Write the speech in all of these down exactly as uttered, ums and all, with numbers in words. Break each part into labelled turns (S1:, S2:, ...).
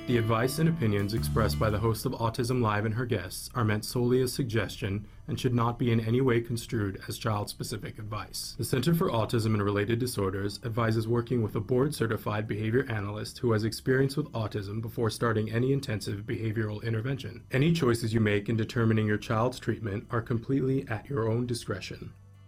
S1: The advice and opinions expressed by the host of Autism Live and her guests are meant solely as suggestion and should not be in any way construed as child-specific advice. The Center for Autism and Related Disorders advises working with a board-certified behavior analyst who has experience with autism before starting any intensive behavioral intervention. Any choices you make in determining your child's treatment are completely at your own discretion.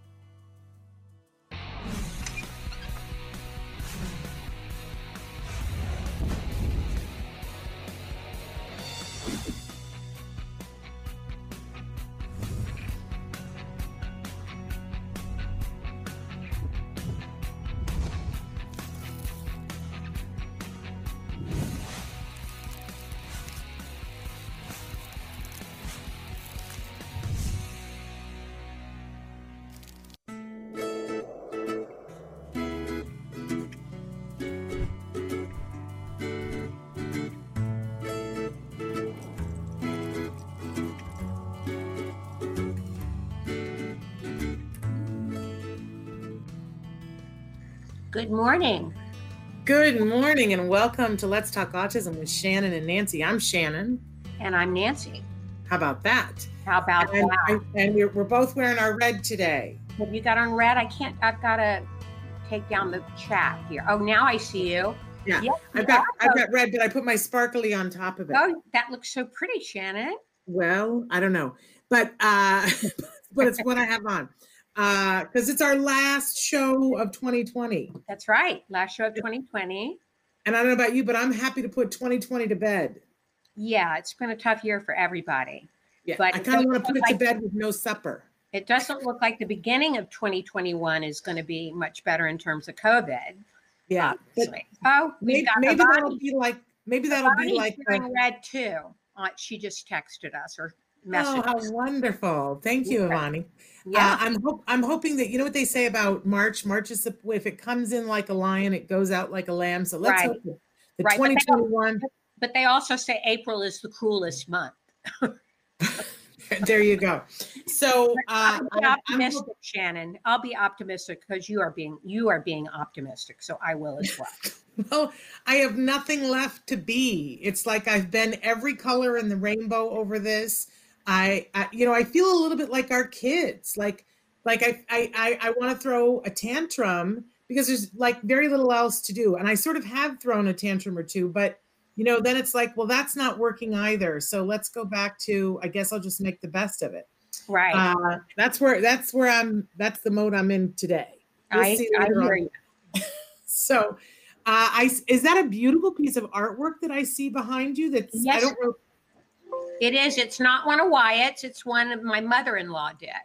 S2: Good morning.
S3: Good morning and welcome to Let's Talk Autism with Shannon and Nancy. I'm Shannon.
S2: And I'm Nancy.
S3: How about that?
S2: How about
S3: and,
S2: that?
S3: And we're, we're both wearing our red today.
S2: Have you got on red? I can't, I've got to take down the chat here. Oh, now I see you.
S3: Yeah,
S2: yep,
S3: I've got I've got red, but I put my sparkly on top of it.
S2: Oh, that looks so pretty, Shannon.
S3: Well, I don't know, but uh, but it's what I have on. Because uh, it's our last show of twenty twenty.
S2: That's right. Last show of twenty twenty.
S3: And I don't know about you, but I'm happy to put twenty twenty to bed.
S2: Yeah, it's been a tough year for everybody.
S3: Yeah,
S2: but
S3: I kind of want to put it
S2: like,
S3: to bed with no supper.
S2: It doesn't look like the beginning of twenty twenty-one is going to be much better in terms of COVID.
S3: Yeah.
S2: Oh,
S3: maybe, maybe that'll be like, maybe that'll
S2: Bonnie's
S3: be like.
S2: wearing red too. Uh, she just texted us or messaged.
S3: Oh, how wonderful. Thank you, Ivani.
S2: Yeah.
S3: Uh, I'm ho- I'm hoping that, you know what they say about March? March is, the, if it comes in like a lion, it goes out like a lamb. So let's
S2: right.
S3: hope that the
S2: right.
S3: twenty twenty-one.
S2: But they, but they also say April is the cruelest month.
S3: There you go. So uh,
S2: I'll be optimistic, I'm, Shannon. I'll be optimistic because you are being you are being optimistic. So I will as well.
S3: Well, I have nothing left to be. It's like I've been every color in the rainbow over this. I, I you know, I feel a little bit like our kids. Like, like I, I, I, I want to throw a tantrum because there's like very little else to do, and I sort of have thrown a tantrum or two, but. You know, then it's like, well, that's not working either. So let's go back to, I guess I'll just make the best of it.
S2: Right.
S3: Uh, that's where, that's where I'm, that's the mode I'm in today.
S2: We'll I, I hear you.
S3: So, uh, I, is that a beautiful piece of artwork that I see behind you? That's,
S2: yes,
S3: I don't know.
S2: It is. It's not one of Wyatt's. It's one of my mother-in-law did.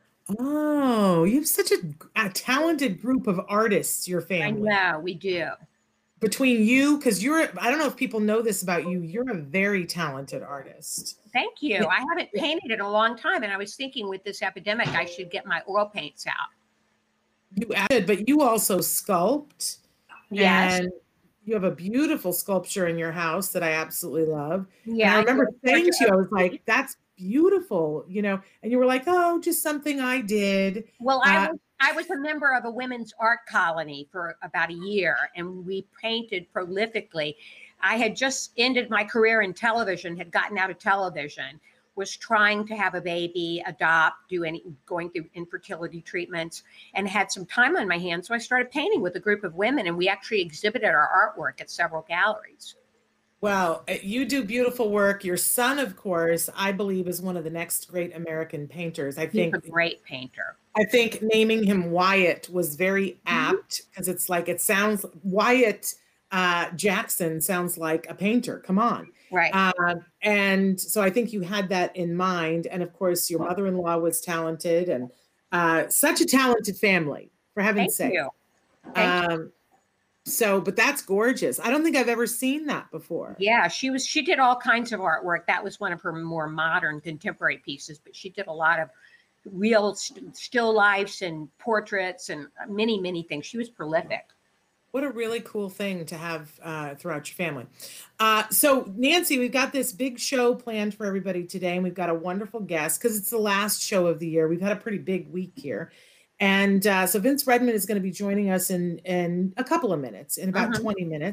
S3: Oh, you have such a, a talented group of artists, your family.
S2: I know, we do.
S3: Between you, because you're, I don't know if people know this about you, you're a very talented artist.
S2: Thank you. I haven't painted in a long time, and I was thinking with this epidemic, I should get my oil paints out.
S3: You added, but you also sculpt.
S2: Yes.
S3: And you have a beautiful sculpture in your house that I absolutely love.
S2: Yeah.
S3: And I remember saying to you, I was like, that's beautiful, you know, and you were like, oh, just something I did.
S2: Well, I
S3: uh,
S2: was I was a member of a women's art colony for about a year, and we painted prolifically. I had just ended my career in television, had gotten out of television, was trying to have a baby, adopt, do any, going through infertility treatments, and had some time on my hands. So I started painting with a group of women, and we actually exhibited our artwork at several galleries.
S3: Well, you do beautiful work. Your son, of course, I believe is one of the next great American painters. I think
S2: he's a great painter.
S3: I think naming him Wyatt was very apt because it's like, it sounds, Wyatt uh, Jackson sounds like a painter. Come on.
S2: Right.
S3: Uh, and so I think you had that in mind. And of course, your mother-in-law was talented and uh, such a talented family, for heaven's sake.
S2: Thank you. Thank
S3: um,
S2: you.
S3: So, but that's gorgeous. I don't think I've ever seen that before.
S2: Yeah, she was, she did all kinds of artwork. That was one of her more modern contemporary pieces, but she did a lot of real st- still lifes and portraits and many, many things. She was prolific.
S3: What a really cool thing to have uh, throughout your family. Uh, so Nancy, we've got this big show planned for everybody today, and we've got a wonderful guest because it's the last show of the year. We've had a pretty big week here. And uh, so Vince Redmond is going to be joining us in, in a couple of minutes, in about uh-huh. twenty minutes.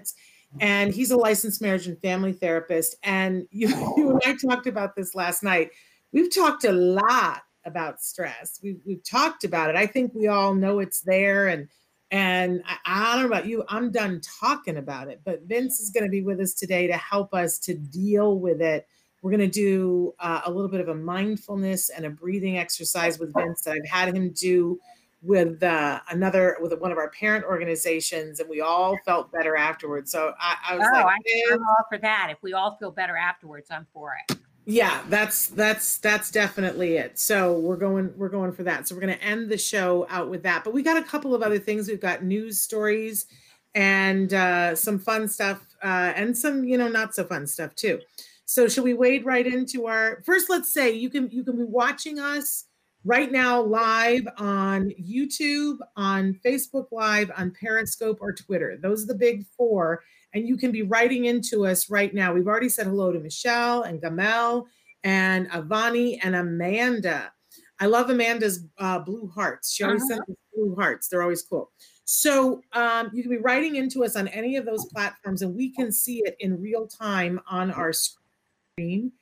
S3: And he's a licensed marriage and family therapist. And you, you and I talked about this last night. We've talked a lot about stress. We've, we've talked about it. I think we all know it's there. And and I, I don't know about you, I'm done talking about it. But Vince is going to be with us today to help us to deal with it. We're going to do uh, a little bit of a mindfulness and a breathing exercise with Vince that I've had him do with uh, another, with one of our parent organizations, and we all felt better afterwards. So I, I was
S2: oh,
S3: like,
S2: I, I'm all for that. If we all feel better afterwards, I'm for it.
S3: Yeah, that's that's that's definitely it. So we're going we're going for that. So we're going to end the show out with that. But we got a couple of other things. We've got news stories and uh, some fun stuff uh, and some, you know, not so fun stuff too. So should we wade right into our first? Let's say you can you can be watching us right now live on YouTube, on Facebook Live, on Periscope, or Twitter. Those are the big four. And you can be writing into us right now. We've already said hello to Michelle and Gamel and Avani and Amanda. I love Amanda's uh, blue hearts. She always uh-huh. sends us blue hearts. They're always cool. So um, you can be writing into us on any of those platforms, and we can see it in real time on our screen.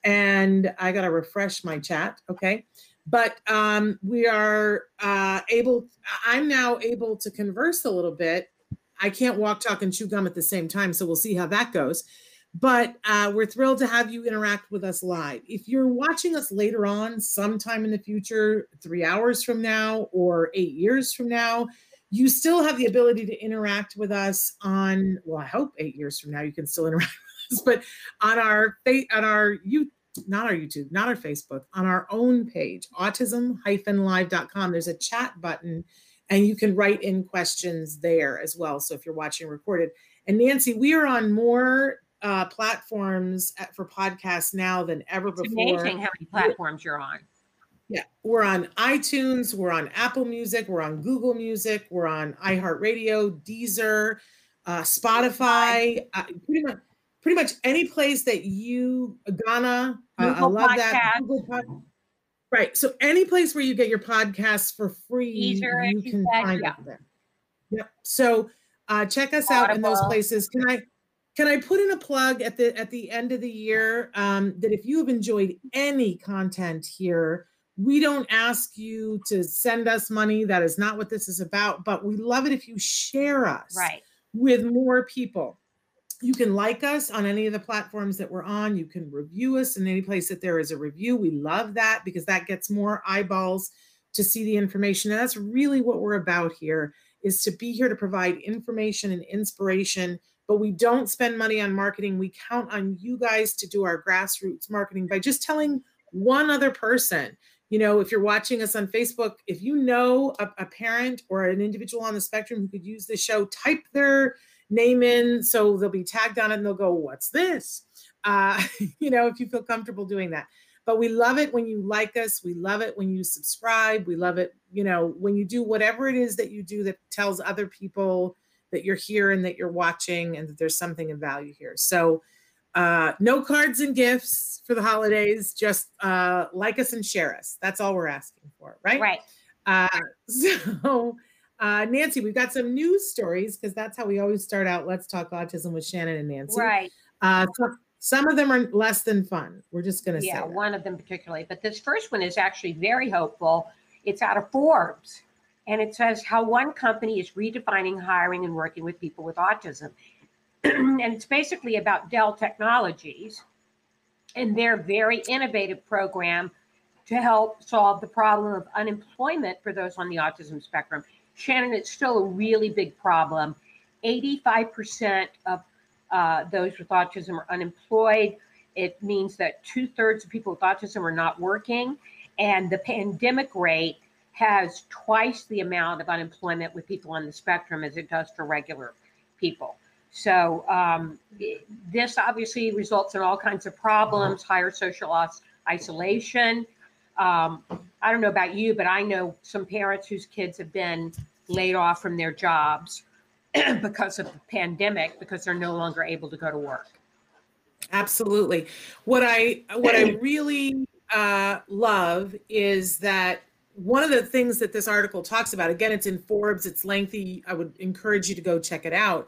S3: And I got to refresh my chat. Okay. But um, we are uh, able, I'm now able to converse a little bit. I can't walk, talk, and chew gum at the same time, so we'll see how that goes. But uh, we're thrilled to have you interact with us live. If you're watching us later on, sometime in the future, three hours from now or eight years from now, you still have the ability to interact with us on, well, I hope eight years from now you can still interact with us, but on our, on our YouTube, not our YouTube, not our Facebook, on our own page, autism dash live dot com. There's a chat button, and you can write in questions there as well. So if you're watching recorded. And Nancy, we are on more uh, platforms at, for podcasts now than ever
S2: it's
S3: before.
S2: It's amazing how many platforms you're on.
S3: Yeah, we're on iTunes, we're on Apple Music, we're on Google Music, we're on iHeartRadio, Deezer, uh, Spotify, uh, pretty much. Pretty much any place that you, Ghana, uh, I love podcast. that. Google Pod- right. So any place where you get your podcasts for free,
S2: Easier,
S3: you can
S2: said,
S3: find
S2: yeah.
S3: it there. Yep. So uh, check us Audible. out in those places. Can I can I put in a plug at the at the end of the year um, that if you have enjoyed any content here, we don't ask you to send us money. That is not what this is about. But we love it if you share us
S2: right.
S3: with more people. You can like us on any of the platforms that we're on. You can review us in any place that there is a review. We love that because that gets more eyeballs to see the information. And that's really what we're about here, is to be here to provide information and inspiration. But we don't spend money on marketing. We count on you guys to do our grassroots marketing by just telling one other person. You know, if you're watching us on Facebook, if you know a, a parent or an individual on the spectrum who could use this show, type their name in, so they'll be tagged on it and they'll go, what's this? Uh, you know, if you feel comfortable doing that. But we love it when you like us. We love it when you subscribe. We love it, you know, when you do whatever it is that you do that tells other people that you're here and that you're watching and that there's something of value here. So uh, no cards and gifts for the holidays. Just uh, like us and share us. That's all we're asking for, right?
S2: Right.
S3: Uh, so... Uh, Nancy, we've got some news stories because that's how we always start out. Let's talk autism with Shannon and Nancy.
S2: Right.
S3: Uh, so, some of them are less than fun. We're just going to
S2: yeah,
S3: say
S2: Yeah, one of them particularly. But this first one is actually very hopeful. It's out of Forbes. And it says how one company is redefining hiring and working with people with autism. And it's basically about Dell Technologies and their very innovative program to help solve the problem of unemployment for those on the autism spectrum. Shannon, it's still a really big problem. eighty-five percent of uh, those with autism are unemployed. It means that two thirds of people with autism are not working. And the pandemic rate has twice the amount of unemployment with people on the spectrum as it does for regular people. So um, this obviously results in all kinds of problems, higher social isolation. Um, I don't know about you, but I know some parents whose kids have been laid off from their jobs because of the pandemic, because they're no longer able to go to work.
S3: Absolutely. What I what I really uh, love is that one of the things that this article talks about, again, it's in Forbes, it's lengthy. I would encourage you to go check it out.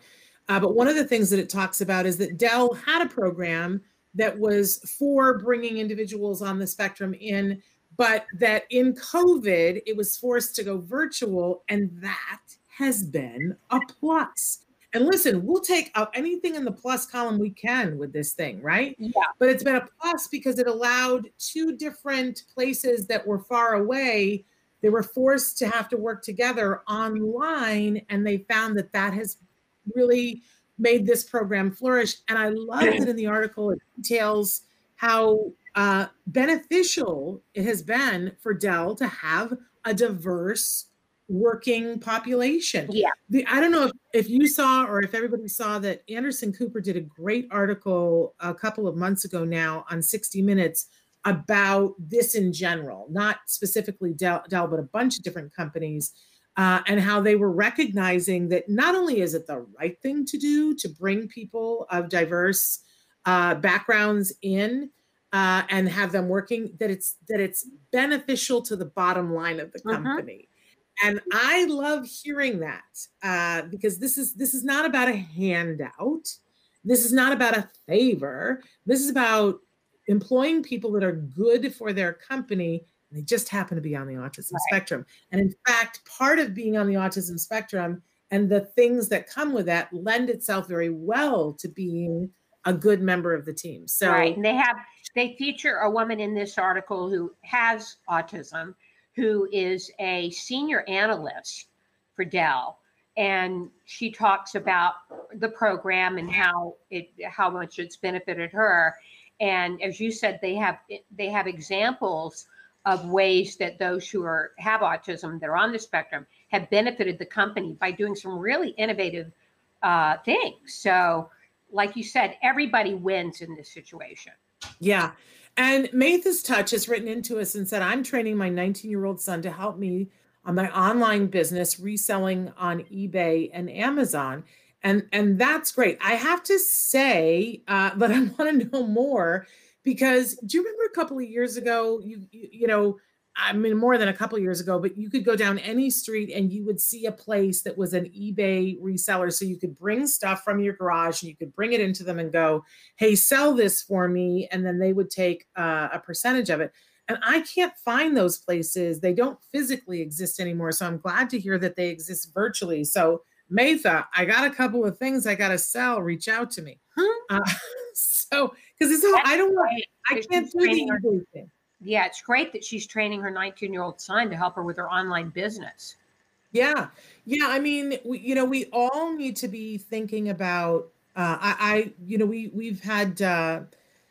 S3: Uh, but one of the things that it talks about is that Dell had a program that was for bringing individuals on the spectrum in, but that in COVID, it was forced to go virtual, and that has been a plus. And listen, we'll take out anything in the plus column we can with this thing, right?
S2: Yeah.
S3: But it's been a plus because it allowed two different places that were far away. They were forced to have to work together online, and they found that that has really made this program flourish. And I love that in the article it details how uh, beneficial it has been for Dell to have a diverse working population.
S2: Yeah.
S3: The, I don't know if, if you saw or if everybody saw that Anderson Cooper did a great article a couple of months ago now on sixty minutes about this in general, not specifically Dell, Dell but a bunch of different companies, uh, and how they were recognizing that not only is it the right thing to do to bring people of diverse uh, backgrounds in uh, and have them working, that it's that it's beneficial to the bottom line of the company. Uh-huh. And I love hearing that uh, because this is this is not about a handout. This is not about a favor. This is about employing people that are good for their company. And they just happen to be on the autism right. spectrum. And in fact, part of being on the autism spectrum and the things that come with that lend itself very well to being a good member of the team. So
S2: right. And they have they feature a woman in this article who has autism, who is a senior analyst for Dell. And she talks about the program and how it, how much it's benefited her. And as you said, they have, they have examples of ways that those who are, have autism, that are on the spectrum, have benefited the company by doing some really innovative uh, things. So like you said, everybody wins in this situation.
S3: Yeah. And Maytha's Touch has written into us and said, I'm training my nineteen-year-old son to help me on my online business, reselling on eBay and Amazon. And, and that's great. I have to say, uh, but I want to know more because do you remember a couple of years ago, you, you, you know, I mean, more than a couple of years ago, but you could go down any street and you would see a place that was an eBay reseller. So you could bring stuff from your garage and you could bring it into them and go, hey, sell this for me. And then they would take uh, a percentage of it. And I can't find those places. They don't physically exist anymore. So I'm glad to hear that they exist virtually. So Maytha, I got a couple of things I got to sell. Reach out to me. Hmm? Uh, so, because it's all, I don't want, I can't do the eBay thing.
S2: Yeah, it's great that she's training her nineteen-year-old son to help her with her online business.
S3: Yeah. Yeah. I mean, we, you know, we all need to be thinking about, uh, I, I, you know, we, we've had uh,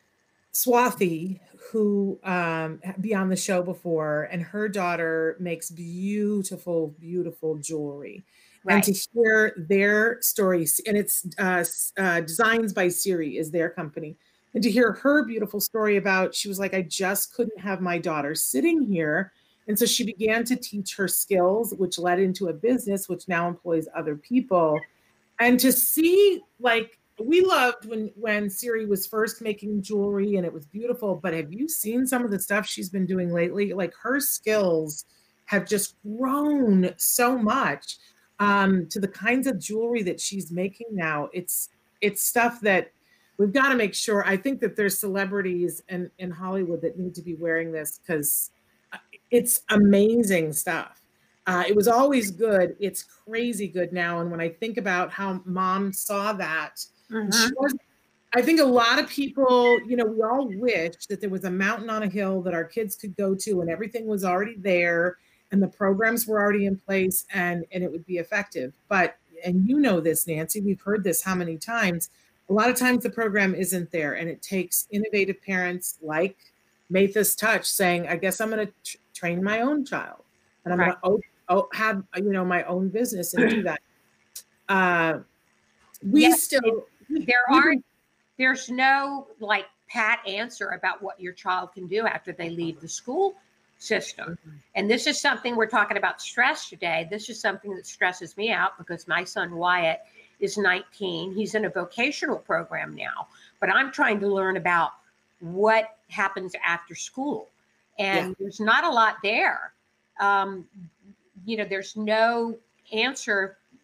S3: Swathi, who um, be on the show before, and her daughter makes beautiful, beautiful jewelry. Right. And to hear their stories, and it's uh, uh, Designs by Siri is their company. And to hear her beautiful story about, she was like, I just couldn't have my daughter sitting here. And so she began to teach her skills, which led into a business, which now employs other people. And to see, like, we loved when, when Siri was first making jewelry and it was beautiful, but have you seen some of the stuff she's been doing lately? Like her skills have just grown so much um, to the kinds of jewelry that she's making now. It's, it's stuff that we've got to make sure. I think that there's celebrities in, in Hollywood that need to be wearing this because it's amazing stuff. Uh, it was always good. It's crazy good now. And when I think about how mom saw that, mm-hmm. she was, I think a lot of people, you know, we all wish that there was a mountain on a hill that our kids could go to and everything was already there and the programs were already in place and, and it would be effective. But, and you know this, Nancy, we've heard this how many times. A lot of times the program isn't there and it takes innovative parents like Maytha's Touch saying, I guess I'm going to tr- train my own child and I'm right. going to oh, oh, have, you know, my own business and do that. Uh, we yes, still,
S2: it, there aren't, there's no like pat answer about what your child can do after they leave the school system. Mm-hmm. And this is something we're talking about stress today. This is something that stresses me out because my son Wyatt is nineteen. He's in a vocational program now, but I'm trying to learn about what happens after school. And yeah. there's not a lot there. Um, you know, there's no answer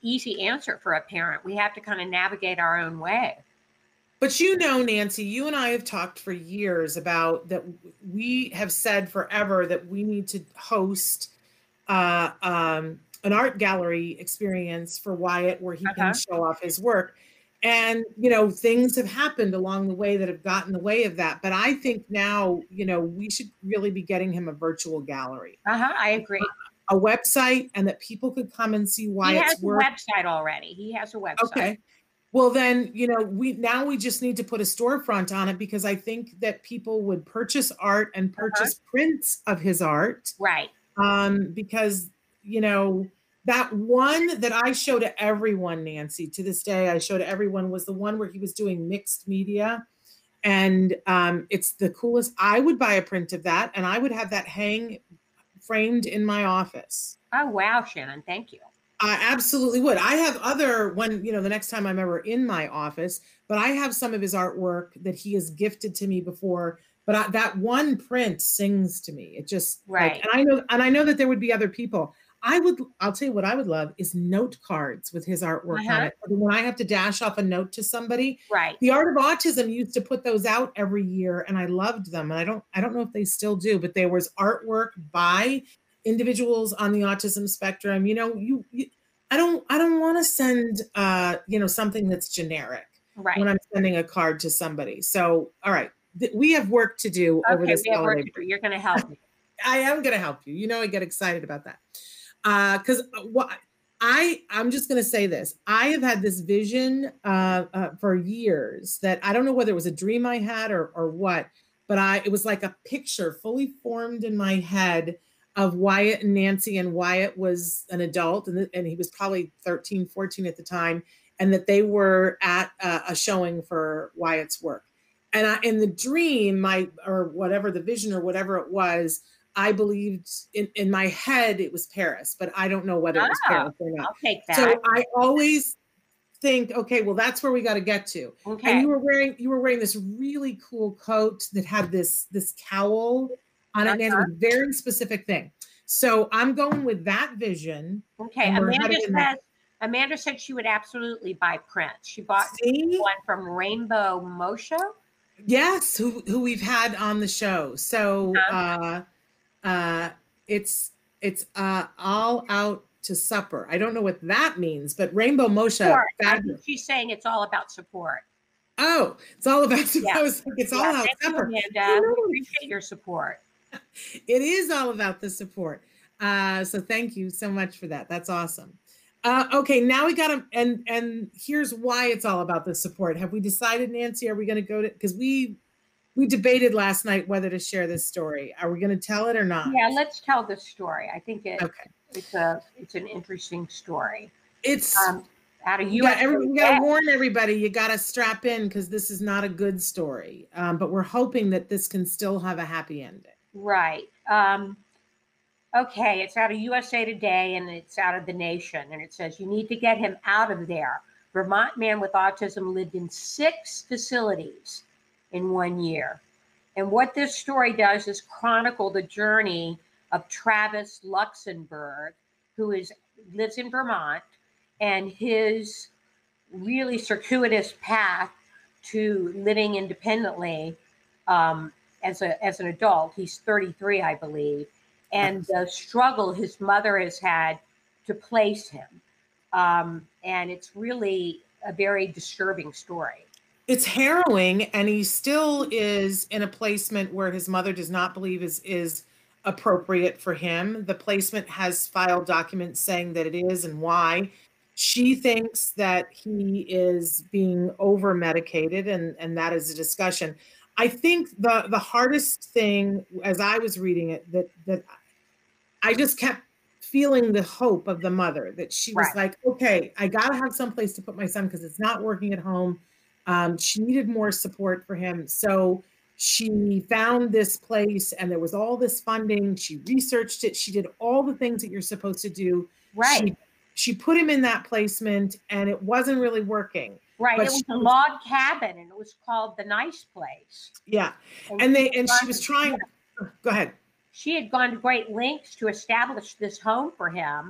S2: easy answer for a parent. We have to kind of navigate our own way.
S3: But you know, Nancy, you and I have talked for years about that. We have said forever that we need to host uh, um, an art gallery experience for Wyatt where he
S2: Uh-huh.
S3: can show off his work. And, you know, things have happened along the way that have gotten in the way of that. But I think now, you know, we should really be getting him a virtual gallery,
S2: Uh-huh. I agree.
S3: a website, and that people could come and see
S2: He
S3: Wyatt's
S2: has a
S3: work.
S2: website already. He has a website.
S3: Okay. Well, then, you know, we now we just need to put a storefront on it, because I think that people would purchase art and purchase uh-huh. prints of his art.
S2: Right.
S3: Um, because, you know, that one that I show to everyone, Nancy, to this day, I show to everyone, was the one where he was doing mixed media. And um, it's the coolest. I would buy a print of that, and I would have that hang framed in my office.
S2: Oh, wow, Shannon. Thank you.
S3: I absolutely would. I have other, when, you know, the next time I'm ever in my office, but I have some of his artwork that he has gifted to me before. But I, that one print sings to me. It just,
S2: right.
S3: Like, and I know, and I know that there would be other people. I would, I'll tell you what I would love is note cards with his artwork
S2: uh-huh.
S3: on it. When I have to dash off a note to somebody,
S2: right.
S3: The Art of Autism used to put those out every year, and I loved them. And I don't, I don't know if they still do, but there was artwork by individuals on the autism spectrum. You know, you, you I don't, I don't want to send, uh, you know, something that's generic
S2: right.
S3: when I'm sending a card to somebody. So, all right, th- we have work to do
S2: okay,
S3: over this
S2: we have
S3: holiday.
S2: Work to do. You're going to help me.
S3: I am going to help you. You know, I get excited about that. Uh, cause what I, I'm just going to say this. I have had this vision, uh, uh, for years that I don't know whether it was a dream I had or, or what, but I, it was like a picture fully formed in my head of Wyatt and Nancy, and Wyatt was an adult, and, and he was probably thirteen, fourteen at the time, and that they were at a, a showing for Wyatt's work. And I, in the dream, my, or whatever, the vision or whatever it was, I believed in, in my head it was Paris, but I don't know whether
S2: oh,
S3: it was Paris or not.
S2: I'll take that.
S3: So I always think, okay, well, that's where we got to get to.
S2: Okay.
S3: And you were wearing, you were wearing this really cool coat that had this, this cowl on it, uh-huh. and it was a very specific thing. So I'm going with that vision.
S2: Okay. Amanda says, Amanda said she would absolutely buy prints. She bought See? one from Rainbow Mosho.
S3: Yes, who who we've had on the show. So uh, uh, it's it's uh, all out to supper. I don't know what that means, but Rainbow Mosho.
S2: I think she's saying it's all about support.
S3: Oh, it's all about support.
S2: Yeah.
S3: I was like, it's
S2: yeah,
S3: all about
S2: thank
S3: supper.
S2: You, Amanda. We appreciate your support.
S3: It is all about the support. Uh, so thank you so much for that. That's awesome. Uh, okay, now we got to, and and here's why it's all about the support. Have we decided, Nancy? Are we going to go to, because we we debated last night whether to share this story. Are we going to tell it or not?
S2: Yeah, let's tell the story. I think it,
S3: okay.
S2: it's a it's an interesting story.
S3: It's
S2: um, out of
S3: you. We got to warn everybody. You got to strap in, because this is not a good story. Um, but we're hoping that this can still have a happy ending.
S2: Right. Um, okay, it's out of U S A Today, and it's out of The Nation, and it says, you need to get him out of there. Vermont man with autism lived in six facilities in one year. And what this story does is chronicle the journey of Travis Luxembourg, who is lives in Vermont, and his really circuitous path to living independently um, as a as an adult. He's thirty-three, I believe. And the struggle his mother has had to place him. Um, and it's really a very disturbing story.
S3: It's harrowing, and he still is in a placement where his mother does not believe is, is appropriate for him. The placement has filed documents saying that it is and why. She thinks that he is being over-medicated, and, and that is a discussion. I think the, the hardest thing, as I was reading it, that that I just kept feeling the hope of the mother, that she was right. like, okay, I got to have someplace to put my son because it's not working at home. Um, she needed more support for him. So she found this place, and there was all this funding. She researched it. She did all the things that you're supposed to do.
S2: Right.
S3: She, she put him in that placement, and it wasn't really working.
S2: Right.
S3: But
S2: it was
S3: she,
S2: a log cabin, and it was called The Nice Place.
S3: Yeah. And, and they and she was trying. Yeah. Go ahead.
S2: She had gone to great lengths to establish this home for him,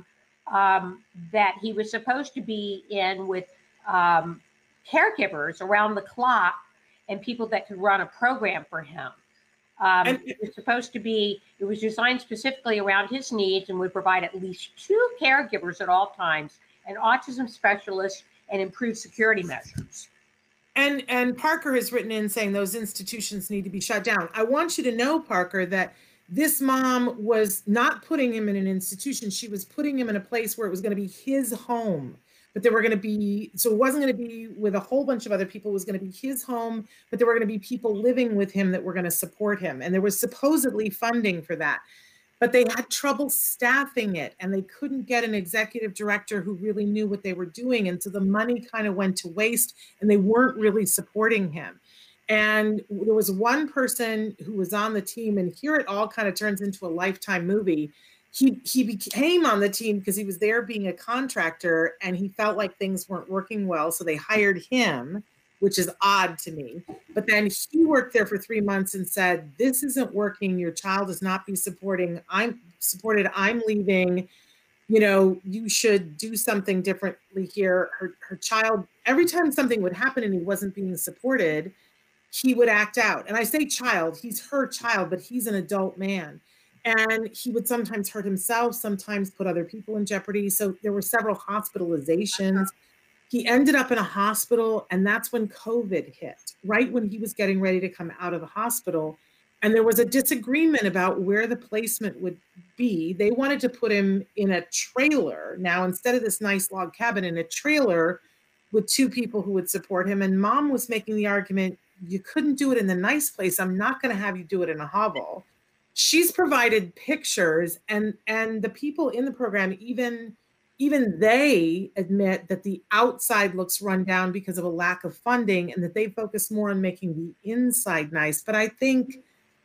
S2: um, that he was supposed to be in with um, caregivers around the clock and people that could run a program for him. Um,
S3: And-
S2: it was supposed to be, it was designed specifically around his needs and would provide at least two caregivers at all times, an autism specialist, and improved security measures.
S3: And and Parker has written in saying those institutions need to be shut down. I want you to know, Parker, that this mom was not putting him in an institution. She was putting him in a place where it was going to be his home. But there were going to be, so it wasn't going to be with a whole bunch of other people. It was going to be his home, but there were going to be people living with him that were going to support him. And there was supposedly funding for that. But they had trouble staffing it, and they couldn't get an executive director who really knew what they were doing. And so the money kind of went to waste, and they weren't really supporting him. And there was one person who was on the team, and here it all kind of turns into a Lifetime movie. He, he became on the team because he was there being a contractor, and he felt like things weren't working well. So they hired him, which is odd to me. But then he worked there for three months and said, this isn't working. Your child is not be supporting. I'm supported. I'm leaving. You know, you should do something differently here. Her, her child, every time something would happen and he wasn't being supported, he would act out. And I say child, he's her child, but he's an adult man. And he would sometimes hurt himself, sometimes put other people in jeopardy. So there were several hospitalizations. He ended up in a hospital, and that's when COVID hit, right when he was getting ready to come out of the hospital. And there was a disagreement about where the placement would be. They wanted to put him in a trailer. Now, instead of this nice log cabin, in a trailer with two people who would support him. And mom was making the argument, you couldn't do it in the nice place. I'm not going to have you do it in a hovel. She's provided pictures, and, and the people in the program, even Even they admit that the outside looks run down because of a lack of funding, and that they focus more on making the inside nice. But I think,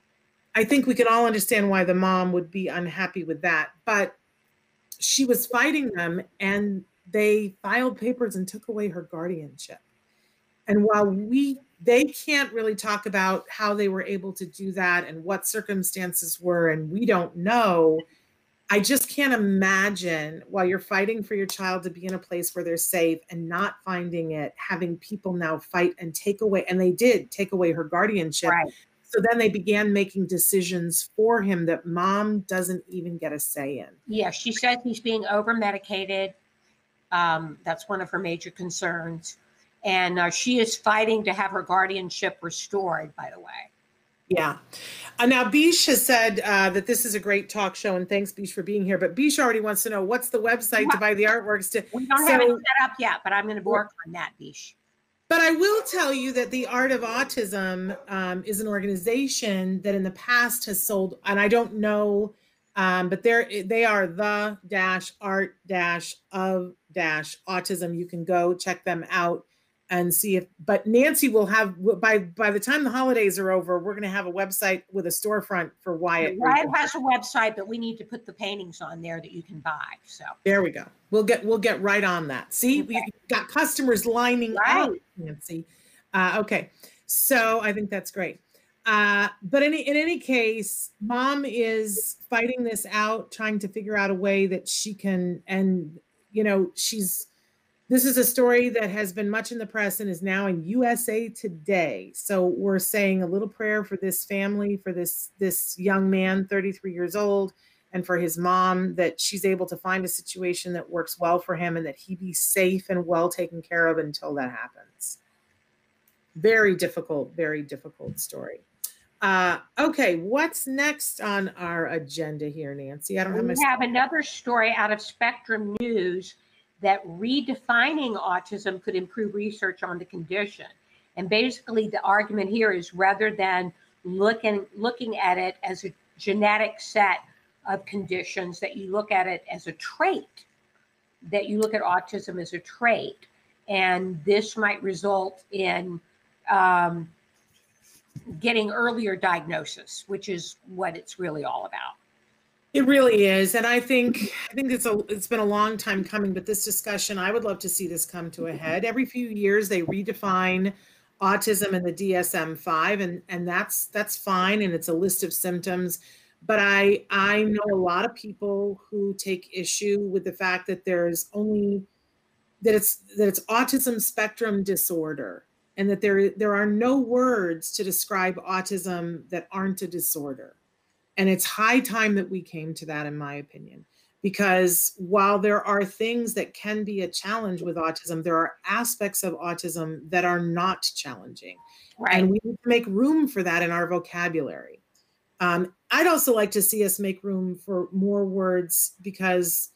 S3: I think we can all understand why the mom would be unhappy with that. But she was fighting them, and they filed papers and took away her guardianship. And while we, they can't really talk about how they were able to do that and what circumstances were, and we don't know. I just can't imagine, while you're fighting for your child to be in a place where they're safe and not finding it, having people now fight and take away, and they did take away her guardianship.
S2: Right.
S3: So then they began making decisions for him that mom doesn't even get a say in.
S2: Yeah, she says he's being over medicated. Um, that's one of her major concerns. And uh, she is fighting to have her guardianship restored, by the way.
S3: Yeah. Uh, now, Bish has said uh, that this is a great talk show, and thanks, Bish, for being here. But Bish already wants to know, what's the website to buy the artworks? To,
S2: We don't
S3: so,
S2: have it set up yet, but I'm going to work on that, Bish.
S3: But I will tell you that the Art of Autism um, is an organization that in the past has sold, and I don't know, um, but they're, they are the dash art dash of dash autism. You can go check them out and see if, but Nancy will have, by by the time the holidays are over, we're going to have a website with a storefront for Wyatt.
S2: Wyatt has a website, but we need to put the paintings on there that you can buy. So
S3: there we go. We'll get we'll get right on that. See,
S2: okay.
S3: we got customers lining
S2: right.
S3: up, Nancy. Uh, okay, so I think that's great. Uh, but in, in any case, mom is fighting this out, trying to figure out a way that she can, and you know, she's, this is a story that has been much in the press and is now in U S A Today. So we're saying a little prayer for this family, for this, this young man, thirty-three years old, and for his mom, that she's able to find a situation that works well for him and that he be safe and well taken care of until that happens. Very difficult, very difficult story. Uh, okay, what's next on our agenda here, Nancy? I don't have my...
S2: We have another story out of Spectrum News that redefining autism could improve research on the condition. And basically the argument here is, rather than looking looking at it as a genetic set of conditions, that you look at it as a trait, that you look at autism as a trait. And this might result in um, getting earlier diagnosis, which is what it's really all about.
S3: It really is. And I think I think it's a it's been a long time coming, but this discussion, I would love to see this come to a head. Every few years they redefine autism in the D S M five, and, and that's that's fine, and it's a list of symptoms. But I I know a lot of people who take issue with the fact that there's only that it's that it's autism spectrum disorder, and that there there are no words to describe autism that aren't a disorder. And it's high time that we came to that, in my opinion, because while there are things that can be a challenge with autism, there are aspects of autism that are not challenging.
S2: Right.
S3: And we need to make room for that in our vocabulary. Um, I'd also like to see us make room for more words, because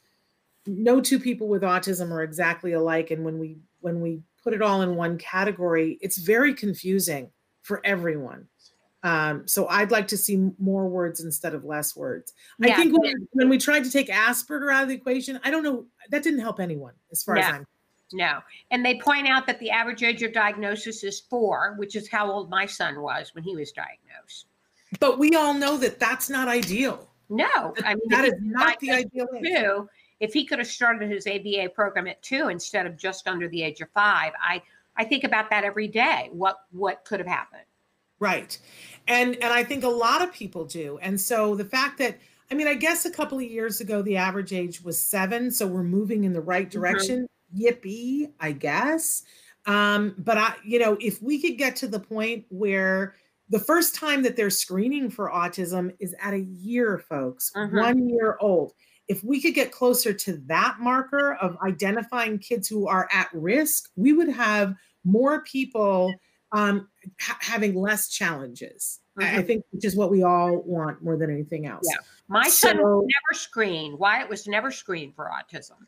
S3: no two people with autism are exactly alike. And when we when we put it all in one category, it's very confusing for everyone. Um, so I'd like to see more words instead of less words.
S2: Yeah.
S3: I think when, when we tried to take Asperger out of the equation, I don't know, that didn't help anyone as far
S2: No.
S3: as I'm.
S2: No. And they point out that the average age of diagnosis is four, which is how old my son was when he was diagnosed.
S3: But we all know that that's not ideal.
S2: No, I mean,
S3: That
S2: if
S3: is
S2: he was
S3: not the
S2: diagnosed
S3: ideal
S2: at
S3: age.
S2: two, if he could have started his A B A program at two instead of just under the age of five, I, I think about that every day. What what could have happened?
S3: Right. And and I think a lot of people do. And so the fact that, I mean, I guess a couple of years ago, the average age was seven. So we're moving in the right direction. Mm-hmm. Yippee, I guess. Um, but I, you know, if we could get to the point where the first time that they're screening for autism is at a year, folks,
S2: Mhm.
S3: one year old. If we could get closer to that marker of identifying kids who are at risk, we would have more people um, ha- having less challenges. I, I
S2: Mhm.
S3: think, which is what we all want more than anything else.
S2: Yeah. My son
S3: So-
S2: was never screened. Wyatt was never screened for autism.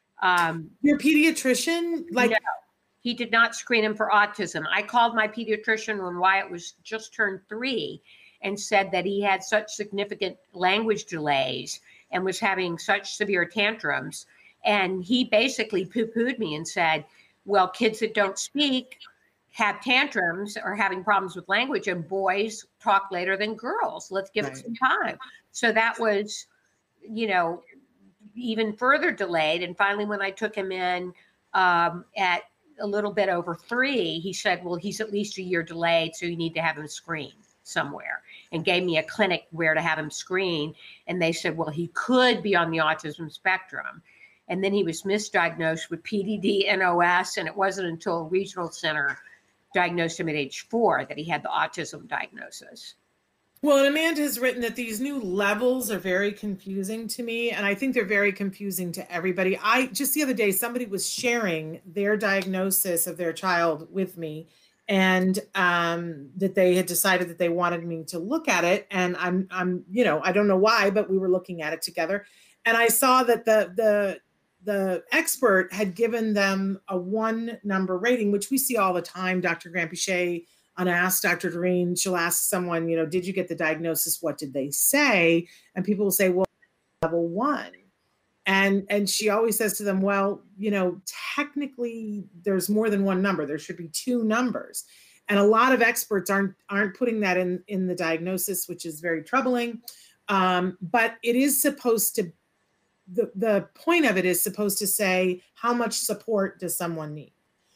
S2: Um,
S3: Your pediatrician, like,
S2: No. He did not screen him for autism. I called my pediatrician when Wyatt was just turned three and said that he had such significant language delays and was having such severe tantrums. And he basically poo-pooed me and said, well, kids that don't speak have tantrums or having problems with language, and boys talk later than girls. Let's give
S3: Right.
S2: it some time. So that was, you know, even further delayed. And finally, when I took him in um, at a little bit over three, he said, well, he's at least a year delayed, so you need to have him screened somewhere, and gave me a clinic where to have him screened. And they said, well, he could be on the autism spectrum. And then he was misdiagnosed with P D D N O S, and it wasn't until a regional center diagnosed him at age four that he had the autism diagnosis.
S3: well, and Amanda has written that these new levels are very confusing to me. And I think they're very confusing to everybody. I just the other day, somebody was sharing their diagnosis of their child with me, and um, that they had decided that they wanted me to look at it. And I'm, I'm, you know, I don't know why, but we were looking at it together. And I saw that the, the, the expert had given them a one number rating, which we see all the time. Doctor Grampiche on Ask Doctor Doreen, she'll ask someone, you know, did you get the diagnosis? What did they say? And people will say, well, level one. And, and she always says to them, well, you know, technically there's more than one number. There should be two numbers. And a lot of experts aren't, aren't putting that in, in the diagnosis, which is very troubling. Um, but it is supposed to, the, the point of it is supposed to say, how much support does someone need?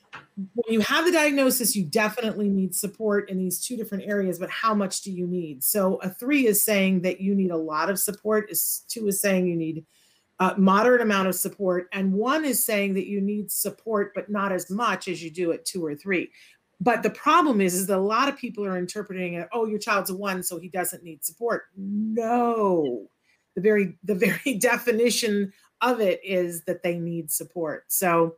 S3: When you have the diagnosis, you definitely need support in these two different areas, but how much do you need? So a three is saying that you need a lot of support. Is two is saying you need a moderate amount of support. And one is saying that you need support, but not as much as you do at two or three. But the problem is, is that a lot of people are interpreting it, oh, your child's a one, so he doesn't need support. No, the very, the very definition of it is that they need support. So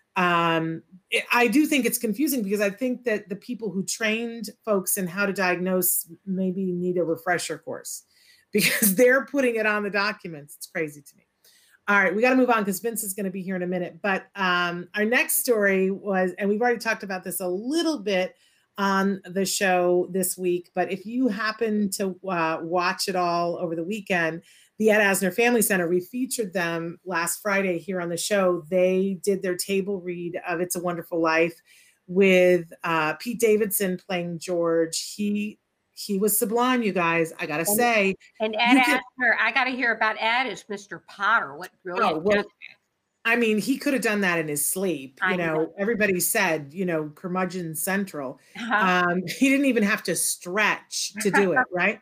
S3: um, it, I do think it's confusing, because I think that the people who trained folks in how to diagnose maybe need a refresher course, because they're putting it on the documents. It's crazy to me. All right, we got to move on because Vince is going to be here in a minute. But um, our next story was, and we've already talked about this a little bit on the show this week, but if you happen to uh, watch it all over the weekend, the Ed Asner Family Center, we featured them last Friday here on the show. They did their table read of It's a Wonderful Life with uh, Pete Davidson playing George. He he was sublime, you guys. I gotta
S2: And-
S3: say.
S2: And Ed
S3: You
S2: asked
S3: can-
S2: her, I got to hear about Ed as Mister Potter. What brilliant.
S3: Oh, well,
S2: judgment.
S3: I mean, he could have done that in his sleep.
S2: I
S3: You know,
S2: know.
S3: everybody said, you know, curmudgeon central.
S2: Uh-huh.
S3: Um, he didn't even have to stretch to do it, right?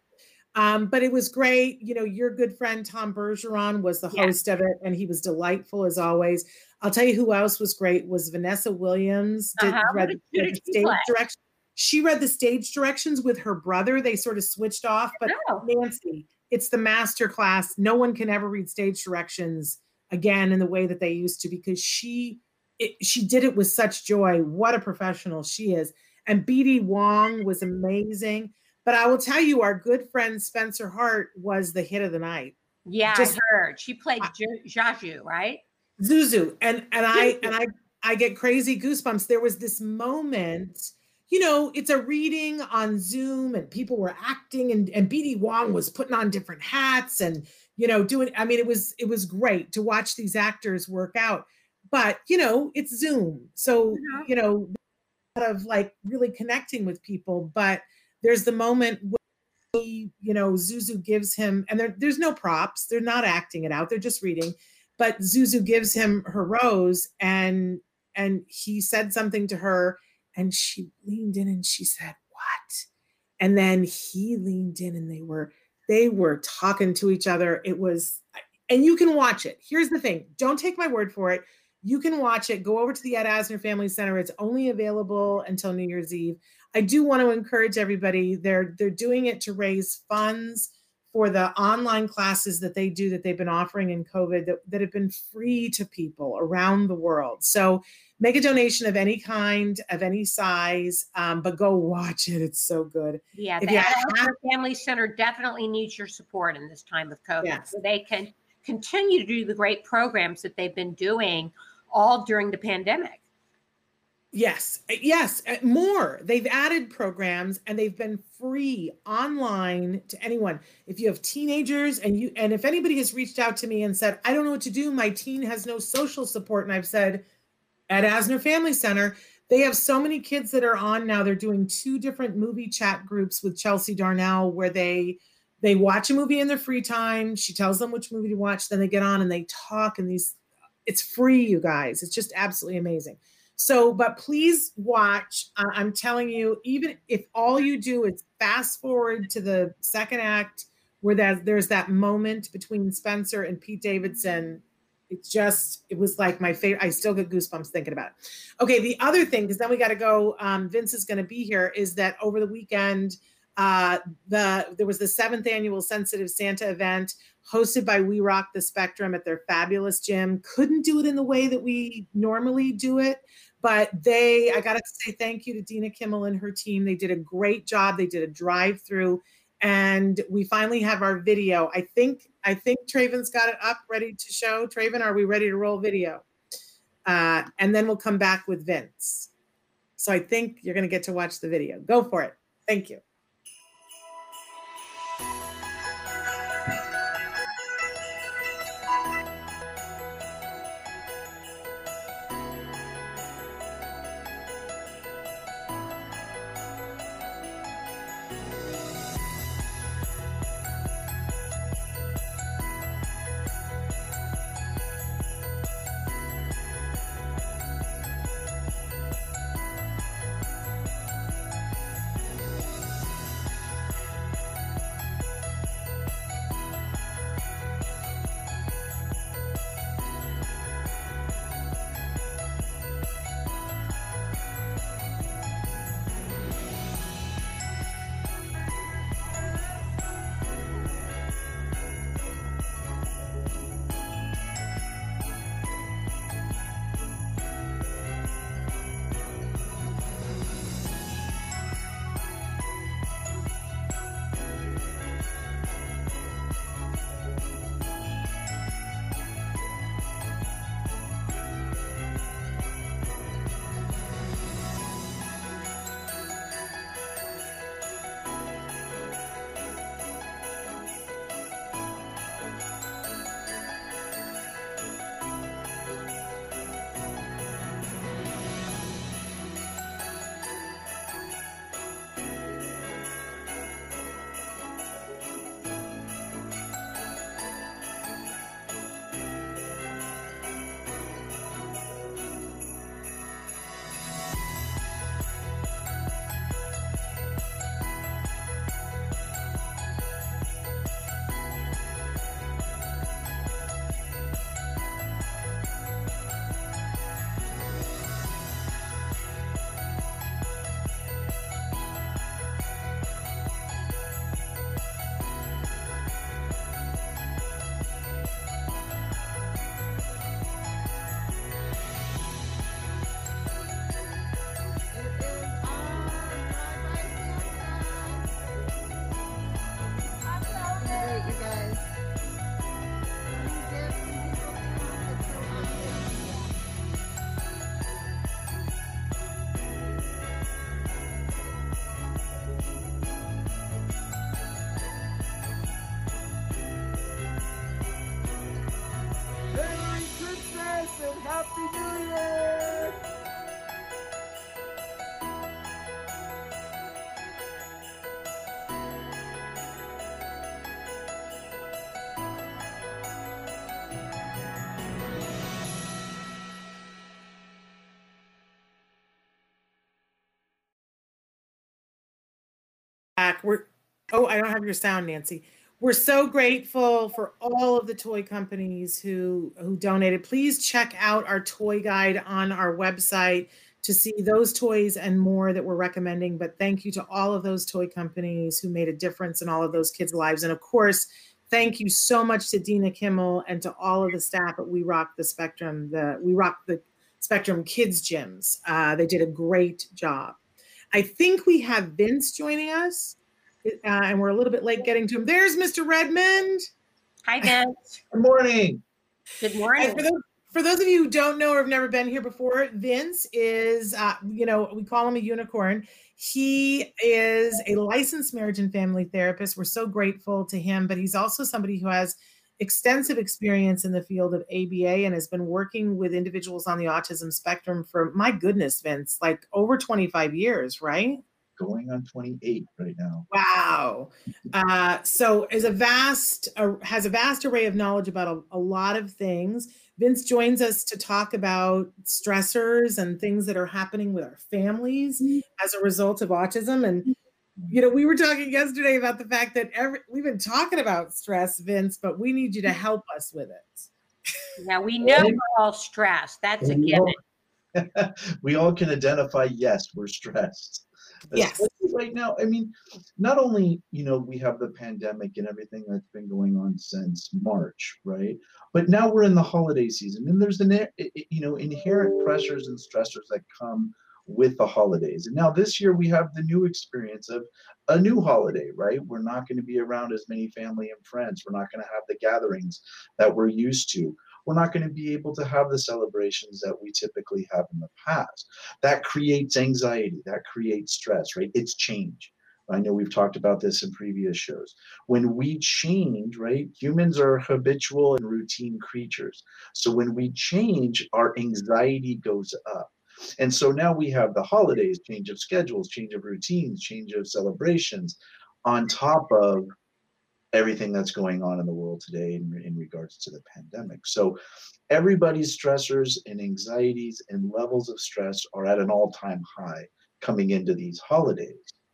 S3: Um, but it was great. You know, your good friend Tom Bergeron was the
S2: Yeah.
S3: host of it, and he was delightful as always. I'll tell you who else was great was Vanessa Williams. Did,
S2: Uh-huh.
S3: read,
S2: Who did-
S3: read
S2: who did
S3: the
S2: she
S3: stage
S2: play?
S3: direction. She read the stage directions with her brother. They sort of switched off. But
S2: Oh.
S3: Nancy, it's the master class. No one can ever read stage directions again in the way that they used to, because she it, she did it with such joy. What a professional she is. And B D Wong was amazing. But I will tell you, our good friend Spencer Hart was the hit of the night.
S2: Yeah,
S3: Just-
S2: I heard. She played Ju- Jaju, right?
S3: Zuzu. And and I and I I get crazy goosebumps. There was this moment, you know, it's a reading on Zoom and people were acting, and, and B D Wong was putting on different hats and, you know, doing, I mean, it was, it was great to watch these actors work out, but you know, it's Zoom. So,
S2: Mhm.
S3: you know, a lot of like really connecting with people, but there's the moment where he, you know, Zuzu gives him, and there, there's no props. They're not acting it out. They're just reading, but Zuzu gives him her rose, and, and he said something to her, and she leaned in and she said, "What?" And then he leaned in, and they were, they were talking to each other. It was, and you can watch it. Here's the thing. Don't take my word for it. You can watch it. Go over to the Ed Asner Family Center. It's only available until New Year's Eve. I do want to encourage everybody. They're, they're doing it to raise funds for the online classes that they do, that they've been offering in COVID, that, that have been free to people around the world. So make a donation of any kind, of any size, um, but go watch it. It's so good.
S2: Yeah,
S3: If
S2: the
S3: you
S2: Ed
S3: have-
S2: Asner Family Center definitely needs your support in this time of COVID,
S3: Yes.
S2: so they can continue to do the great programs that they've been doing all during the pandemic.
S3: Yes, uh, yes, uh, more. They've added programs, and they've been free online to anyone. If you have teenagers, and you, and if anybody has reached out to me and said, "I don't know what to do, my teen has no social support," and I've said, at Asner Family Center, they have so many kids that are on now. They're doing two different movie chat groups with Chelsea Darnell, where they they watch a movie in their free time. She tells them which movie to watch, then they get on and they talk, and these, it's free, you guys. It's just absolutely amazing. So, but please watch. Uh, I'm telling you, even if all you do is fast forward to the second act, where that there's that moment between Spencer and Pete Davidson. It's just, it was like my favorite. I still get goosebumps thinking about it. Okay, the other thing, because then we got to go, um, Vince is going to be here, is that over the weekend, uh, the there was the seventh annual Sensitive Santa event hosted by We Rock the Spectrum at their fabulous gym. Couldn't do it in the way that we normally do it, but they, I got to say thank you to Dina Kimmel and her team. They did a great job. They did a drive-through, and we finally have our video. I think, I think Traven's got it up, ready to show. Traven, are we ready to roll video? Uh, and then we'll come back with Vince. So I think you're going to get to watch the video. Go for it. Thank you. back. We're, oh, I don't have your sound, Nancy. We're so grateful for all of the toy companies who, who donated. Please check out our toy guide on our website to see those toys and more that we're recommending. But thank you to all of those toy companies who made a difference in all of those kids' lives. And of course, thank you so much to Dina Kimmel and to all of the staff at We Rock the Spectrum, the We Rock the Spectrum Kids Gyms. Uh, they did a great job. I think we have Vince joining us. Uh, and we're a little bit late getting to him. There's Mister Redmond.
S2: Hi, Vince.
S4: Good morning.
S2: Good morning.
S3: For those, for those of you who don't know or have never been here before, Vince is, uh, you know, we call him a unicorn. He is a licensed marriage and family therapist. We're so grateful to him, but he's also somebody who has extensive experience in the field of A B A and has been working with individuals on the autism spectrum for, my goodness, Vince, like over twenty-five years, right?
S4: Going on twenty-eight right now.
S3: Wow. Uh, so is a vast, uh, has a vast array of knowledge about a, a lot of things. Vince joins us to talk about stressors and things that are happening with our families as a result of autism. And, you know, we were talking yesterday about the fact that every, we've been talking about stress, Vince, but we need you to help us with it.
S2: Now, we know we're all stressed. That's a given.
S4: We all can identify, yes, we're stressed.
S3: Yes.
S4: Right now, I mean, not only, you know, we have the pandemic and everything that's been going on since March, right? But now we're in the holiday season, and there's an, you know, inherent pressures and stressors that come with the holidays. And now this year we have the new experience of a new holiday, right? We're not going to be around as many family and friends. We're not going to have the gatherings that we're used to. We're not going to be able to have the celebrations that we typically have in the past. That creates anxiety, that creates stress, right? It's change. I know we've talked about this in previous shows. When we change, right, humans are habitual and routine creatures. So when we change, our anxiety goes up. And so now we have the holidays, change of schedules, change of routines, change of celebrations, on top of everything that's going on in the world today in, in regards to the pandemic. So everybody's stressors and anxieties and levels of stress are at an all-time high coming into these holidays.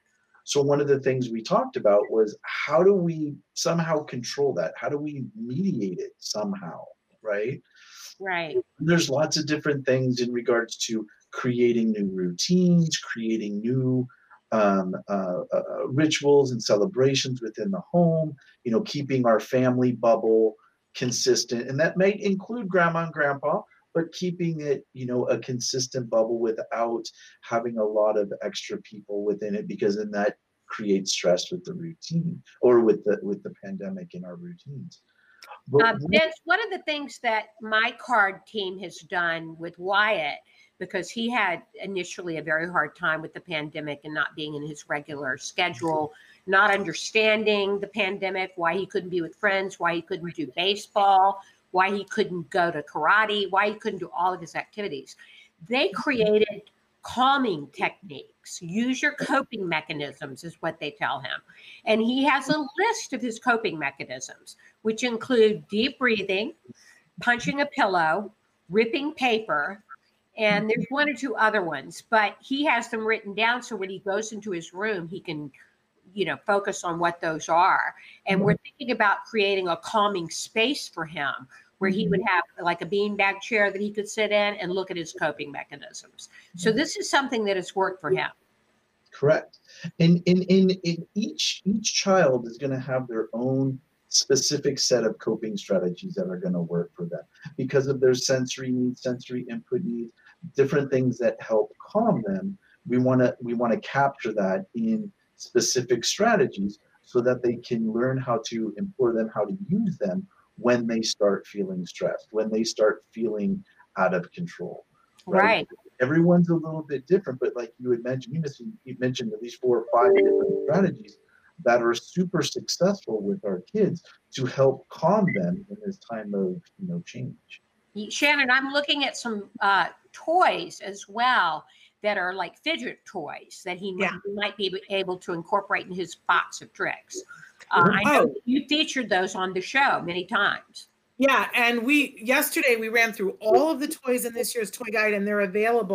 S4: So one of the things we talked about was, how do we somehow control that? How do we mediate it somehow, right?
S2: Right.
S4: There's lots of different things in regards to creating new routines, creating new um, uh, uh, rituals and celebrations within the home, you know, keeping our family bubble consistent. And that may include grandma and grandpa, but keeping it, you know, a consistent bubble without having a lot of extra people within it, because then that creates stress with the routine or with the with the pandemic in our routines. But
S2: Uh, Vince, one of the things that my card team has done with Wyatt, because he had initially a very hard time with the pandemic and not being in his regular schedule, not understanding the pandemic, why he couldn't be with friends, why he couldn't do baseball, why he couldn't go to karate, why he couldn't do all of his activities. They created calming techniques. Use your coping mechanisms is what they tell him. And he has a list of his coping mechanisms, which include deep breathing, punching a pillow, ripping paper, and there's one or two other ones, but he has them written down so when he goes into his room, he can, you know, focus on what those are. And we're thinking about creating a calming space for him where he would have like a beanbag chair that he could sit in and look at his coping mechanisms. So this is something that has worked for him.
S4: Correct. And in, in, in each each child is going to have their own specific set of coping strategies that are going to work for them because of their sensory needs, sensory input needs, different things that help calm them. We want to we want to capture that in specific strategies so that they can learn how to employ them, how to use them when they start feeling stressed, when they start feeling out of control. Right.
S2: Right.
S4: Everyone's a little bit different, but like you had mentioned, you mentioned, you mentioned at least four or five different strategies that are super successful with our kids to help calm them in this time of, you know, change.
S2: Shannon, I'm looking at some uh, toys as well that are like fidget toys that he
S3: Yeah.
S2: might, might be able to incorporate in his box of tricks. Uh, I know
S3: Oh.
S2: you featured those on the show many times.
S3: Yeah, and we yesterday we ran through all of the toys in this year's toy guide, and they're available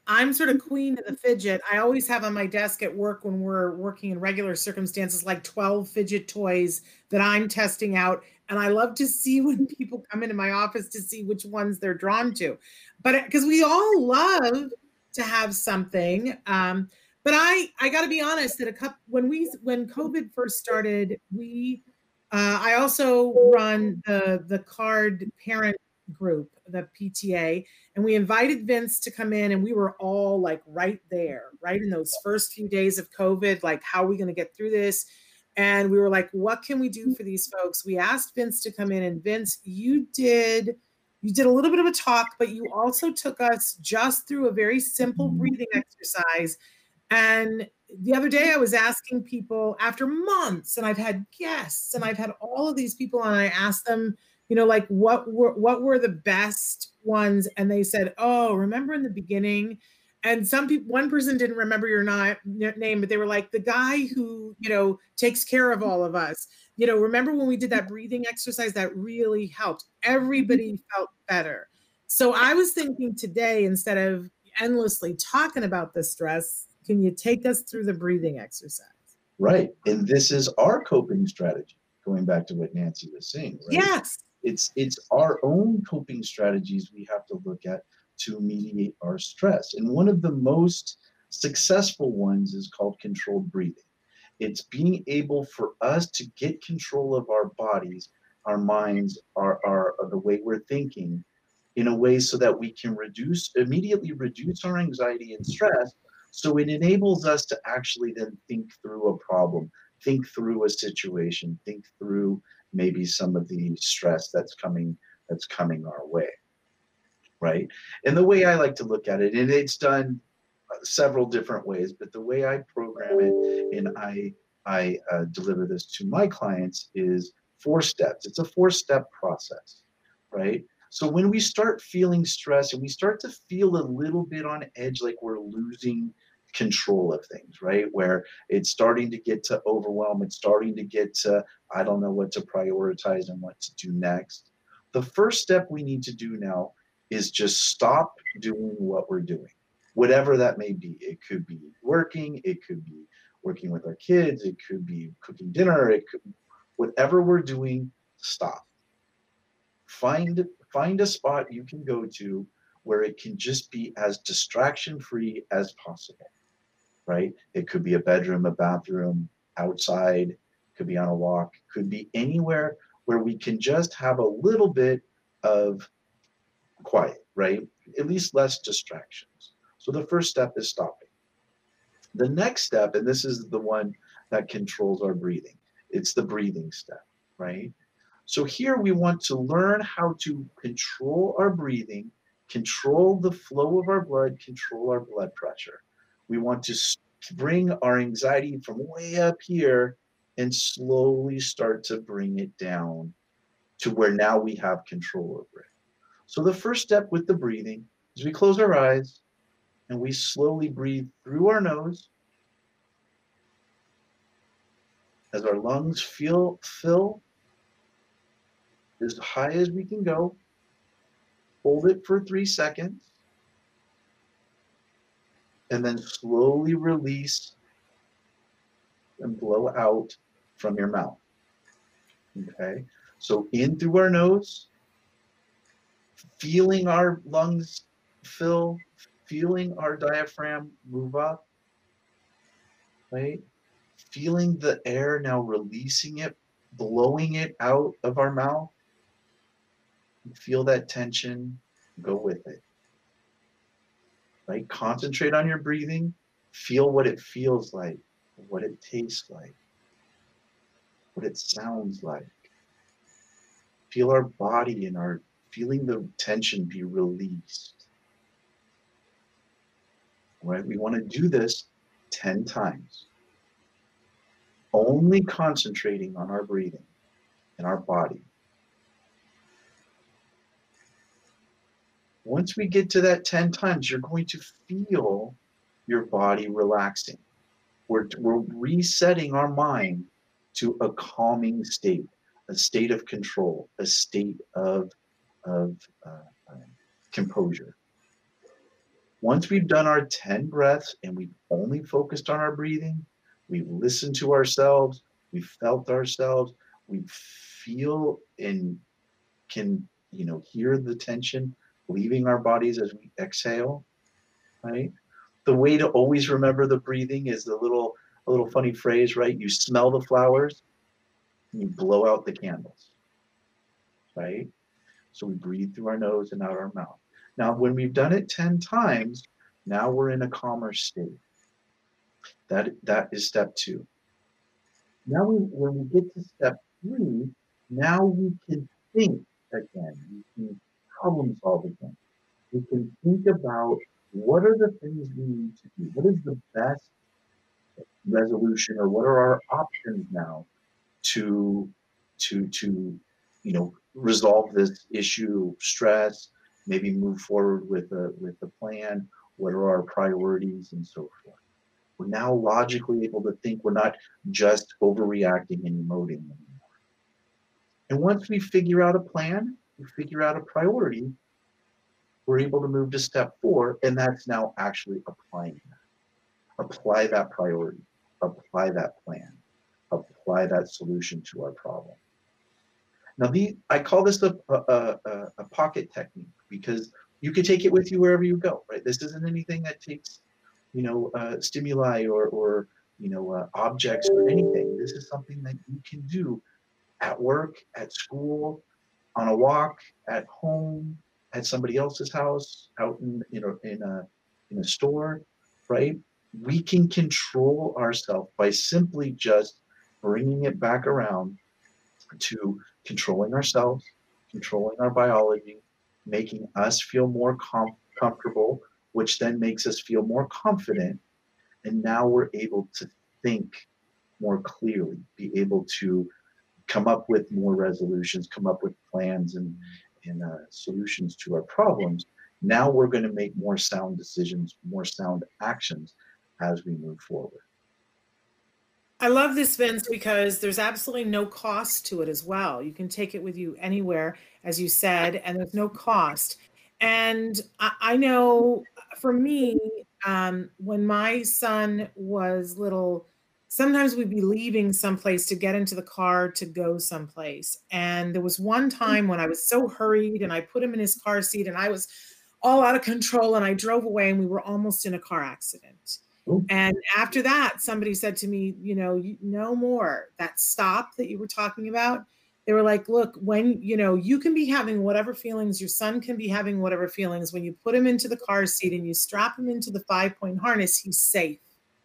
S3: I'm sort of queen of the fidget. I always have on my desk at work when we're working in regular circumstances, like twelve fidget toys that I'm testing out. And I love to see when people come into my office to see which ones they're drawn to. But because we all love to have something. Um, but I, I got to be honest that a couple, when we, when COVID first started, we, uh, I also run the, the card parent group, the P T A, and we invited Vince to come in, and we were all like right there, right in those first few days of COVID, like, how are we going to get through this? And we were like, what can we do for these folks? We asked Vince to come in, and Vince, you did, you did a little bit of a talk, but you also took us just through a very simple breathing exercise. And the other day I was asking people after months, and I've had guests and I've had all of these people, and I asked them, you know, like what were, what were the best ones? And they said, oh, remember in the beginning? And some people, one person didn't remember your name, but they were like, the guy who, you know, takes care of all of us. You know, remember when we did that breathing exercise? That really helped. Everybody felt better. So I was thinking today, instead of endlessly talking about the stress, can you take us through the breathing exercise?
S4: Right. And this is our coping strategy, going back to what Nancy was saying, right?
S3: Yes.
S4: It's, it's our own coping strategies we have to look at to mediate our stress. And one of the most successful ones is called controlled breathing. It's being able for us to get control of our bodies, our minds, our, our, the way we're thinking in a way so that we can reduce, immediately reduce our anxiety and stress. So it enables us to actually then think through a problem, think through a situation, think through maybe some of the stress that's coming, that's coming our way. Right. And the way I like to look at it, and it's done several different ways, but the way I program it and I, I uh, deliver this to my clients is four steps. It's a four step process, right? So when we start feeling stress and we start to feel a little bit on edge, like we're losing control of things, right? Where it's starting to get to overwhelm, it's starting to get to, I don't know what to prioritize and what to do next. The first step we need to do now is just stop doing what we're doing, whatever that may be. It could be working, it could be working with our kids, it could be cooking dinner, it could, whatever we're doing, stop. Find, find a spot you can go to where it can just be as distraction-free as possible, right? It could be a bedroom, a bathroom, outside, could be on a walk, could be anywhere where we can just have a little bit of quiet, right? At least less distractions. So the first step is stopping. The next step, and this is the one that controls our breathing, it's the breathing step, right? So here we want to learn how to control our breathing, control the flow of our blood, control our blood pressure. We want to bring our anxiety from way up here and slowly start to bring it down to where now we have control over it. So the first step with the breathing is we close our eyes and we slowly breathe through our nose as our lungs feel, fill as high as we can go. Hold it for three seconds and then slowly release and blow out from your mouth. Okay, so in through our nose, feeling our lungs fill, feeling our diaphragm move up, right? Feeling the air now releasing it, blowing it out of our mouth. Feel that tension, go with it, right? Concentrate on your breathing, feel what it feels like, what it tastes like, what it sounds like. Feel our body and our feeling the tension be released. Right? We want to do this ten times. Only concentrating on our breathing and our body. Once we get to that ten times, you're going to feel your body relaxing. We're, we're resetting our mind to a calming state, a state of control, a state of, of uh, uh, composure. Once we've done our ten breaths and we've only focused on our breathing, we've listened to ourselves, we've felt ourselves, we feel and can, you know, hear the tension leaving our bodies as we exhale, right? The way to always remember the breathing is the little, a little funny phrase, right? You smell the flowers and you blow out the candles, right? So we breathe through our nose and out our mouth. Now, when we've done it ten times, now we're in a calmer state. That, that is step two. Now, we, when we get to step three, now we can think again. We can problem solve again. We can think about what are the things we need to do? What is the best resolution, or what are our options now to, to, to, you know, resolve this issue, stress, maybe move forward with a, with a plan? What are our priorities and so forth? We're now logically able to think. We're not just overreacting and emoting anymore. And once we figure out a plan, we figure out a priority, we're able to move to step four, and that's now actually applying that. Apply that priority, apply that plan, apply that solution to our problem. Now, the, I call this a, a, a, a pocket technique, because you can take it with you wherever you go, right? This isn't anything that takes, you know, uh, stimuli or, or, you know, uh, objects or anything. This is something that you can do at work, at school, on a walk, at home, at somebody else's house, out in, you know, in a, in a store, right? We can control ourselves by simply just bringing it back around to controlling ourselves, controlling our biology, making us feel more com- comfortable, which then makes us feel more confident. And now we're able to think more clearly, be able to come up with more resolutions, come up with plans and, and uh, solutions to our problems. Now we're going to make more sound decisions, more sound actions as we move forward.
S3: I love this, Vince, because there's absolutely no cost to it as well. You can take it with you anywhere, as you said, and there's no cost. And I, I know for me, um, when my son was little, sometimes we'd be leaving someplace to get into the car to go someplace. And there was one time when I was so hurried and I put him in his car seat and I was all out of control and I drove away and we were almost in a car accident. And after that, somebody said to me, you know, no more. That stop that you were talking about, they were like, look, when, you know, you can be having whatever feelings, your son can be having whatever feelings. When you put him into the car seat and you strap him into the five-point harness, he's safe.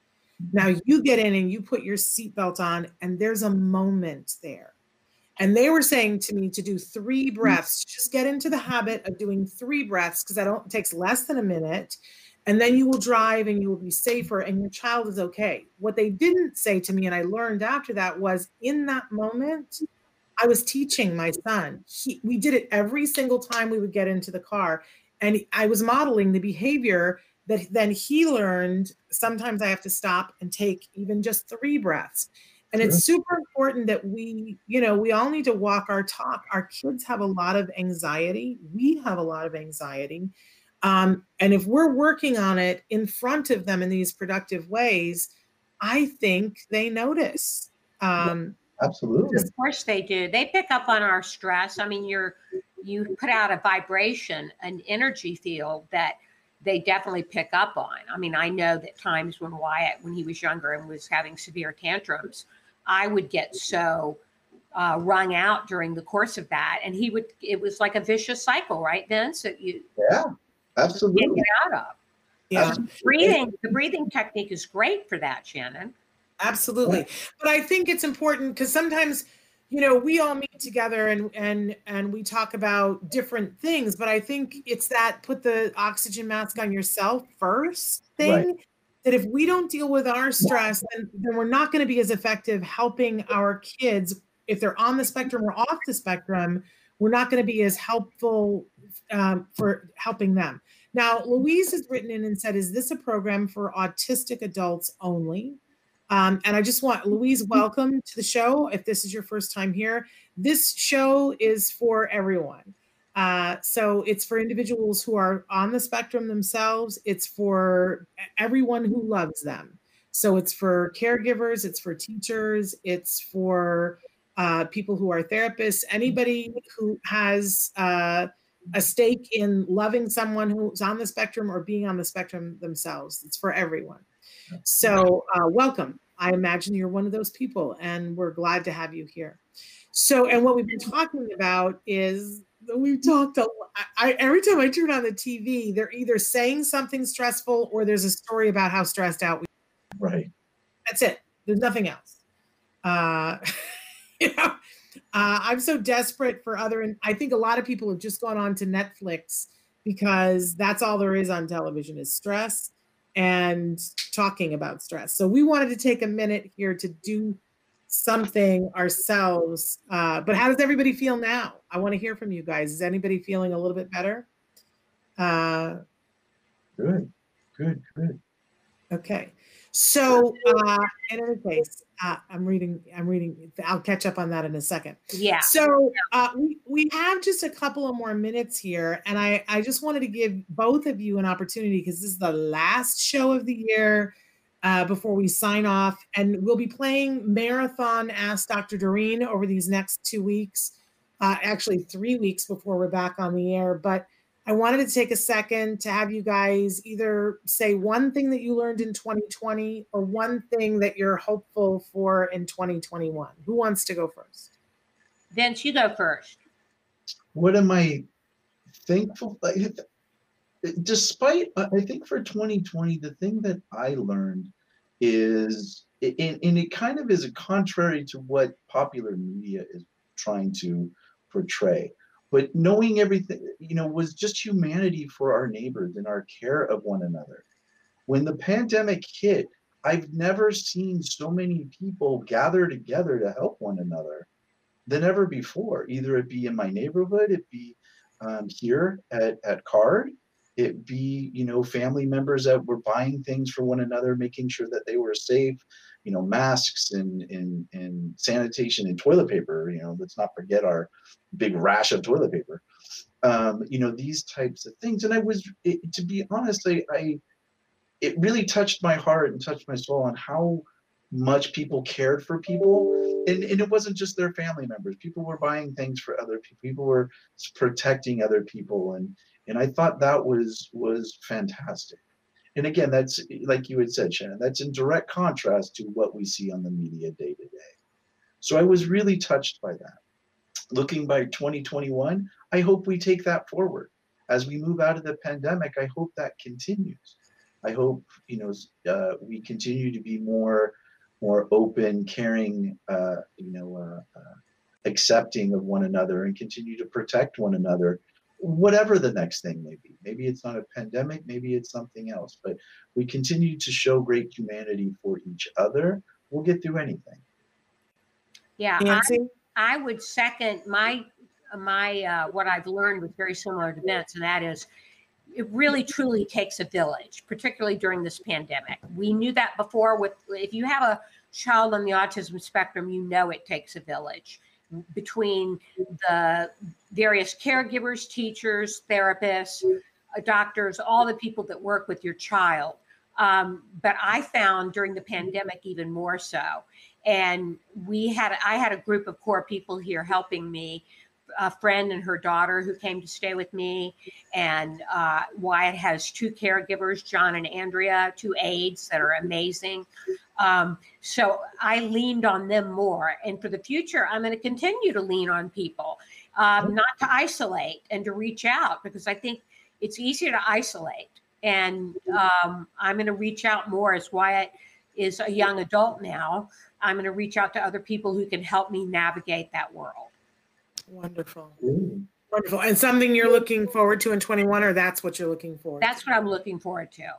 S3: Now you get in and you put your seatbelt on and there's a moment there. And they were saying to me to do three breaths, just get into the habit of doing three breaths, because I don't, it takes less than a minute. And then you will drive and you will be safer and your child is okay. What they didn't say to me, and I learned after that, was in that moment, I was teaching my son. He, we did it every single time we would get into the car. And I was modeling the behavior that then he learned. Sometimes I have to stop and take even just three breaths. And sure. It's super important that we, you know, we all need to walk our talk. Our kids have a lot of anxiety. We have a lot of anxiety. Um, and if we're working on it in front of them in these productive ways, I think they notice. Um,
S4: yeah, absolutely.
S2: Of course they do. They pick up on our stress. I mean, you're, you put out a vibration, an energy field that they definitely pick up on. I mean, I know that times when Wyatt, when he was younger and was having severe tantrums, I would get so uh, wrung out during the course of that. And he would, it was like a vicious cycle, right, Vince? That you,
S4: yeah. Absolutely.
S2: Can't get out of.
S3: Yeah.
S2: Breathing, the breathing technique is great for that, Shannon.
S3: Absolutely. But I think it's important because sometimes, you know, we all meet together and and and we talk about different things, but I think it's that put the oxygen mask on yourself first thing. Right. That if we don't deal with our stress, then, then we're not going to be as effective helping our kids. If they're on the spectrum or off the spectrum, we're not going to be as helpful um, for helping them. Now, Louise has written in and said, is this a program for autistic adults only? Um, and I just want, Louise, welcome to the show. If this is your first time here, this show is for everyone. Uh, so it's for individuals who are on the spectrum themselves. It's for everyone who loves them. So it's for caregivers, it's for teachers, it's for uh, people who are therapists, anybody who has uh, a stake in loving someone who's on the spectrum or being on the spectrum themselves. It's for everyone. So uh, welcome. I imagine you're one of those people, and we're glad to have you here. So, and what we've been talking about is we've talked a lot. I, every time I turn on the T V, they're either saying something stressful or there's a story about how stressed out we are.
S4: Right.
S3: That's it. There's nothing else. Uh, you know, uh, I'm so desperate for other, and I think a lot of people have just gone on to Netflix because that's all there is on television is stress and talking about stress. So we wanted to take a minute here to do something ourselves. Uh, but how does everybody feel now? I want to hear from you guys. Is anybody feeling a little bit better? Uh,
S4: good, good, good.
S3: Okay. So uh, in any case, uh, I'm reading, I'm reading, I'll catch up on that in a second.
S2: Yeah.
S3: So uh, we, we have just a couple of more minutes here. And I, I just wanted to give both of you an opportunity because this is the last show of the year uh, before we sign off. And we'll be playing Marathon Ask Doctor Doreen over these next two weeks, uh, actually three weeks before we're back on the air. But I wanted to take a second to have you guys either say one thing that you learned in twenty twenty or one thing that you're hopeful for in twenty twenty-one. Who wants to go first?
S2: Vince, you go first.
S4: What am I thankful? Despite, I think for twenty twenty, the thing that I learned is, and, and it kind of is a contrary to what popular media is trying to portray. But knowing everything, you know, was just humanity for our neighbors and our care of one another. When the pandemic hit, I've never seen so many people gather together to help one another than ever before. Either it be in my neighborhood, it be um, here at, at CARD, it be, you know, family members that were buying things for one another, making sure that they were safe, you know, masks and, and, and sanitation and toilet paper, you know, let's not forget our big rash of toilet paper, um, you know, these types of things. And I was, it, to be honest, I, I, it really touched my heart and touched my soul on how much people cared for people. And, and it wasn't just their family members. People were buying things for other people. People were protecting other people. And, and I thought that was, was fantastic. And again, that's like you had said, Shannon, that's in direct contrast to what we see on the media day to day. So I was really touched by that. Looking by twenty twenty-one, I hope we take that forward. As we move out of the pandemic, I hope that continues. I hope, you know, uh, we continue to be more, more open, caring, uh, you know, uh, uh, accepting of one another and continue to protect one another, whatever the next thing may be. Maybe it's not a pandemic, maybe it's something else, but we continue to show great humanity for each other. We'll get through anything.
S2: Yeah.
S3: Nancy?
S2: I- I would second my, my uh, what I've learned was very similar to Vince, and that is it really truly takes a village, particularly during this pandemic. We knew that before. With if you have a child on the autism spectrum, you know it takes a village between the various caregivers, teachers, therapists, doctors, all the people that work with your child. Um, but I found during the pandemic even more so. And we had, I had a group of core people here helping me, a friend and her daughter who came to stay with me. And uh, Wyatt has two caregivers, John and Andrea, two aides that are amazing. Um, so I leaned on them more. And for the future, I'm going to continue to lean on people, um, not to isolate and to reach out, because I think it's easier to isolate. And um, I'm going to reach out more as Wyatt is a young adult now. I'm going to reach out to other people who can help me navigate that world.
S3: Wonderful.
S4: Ooh.
S3: Wonderful. And something you're looking forward to in twenty-one, or that's what you're looking forward
S2: That's
S3: to?
S2: what I'm looking forward to.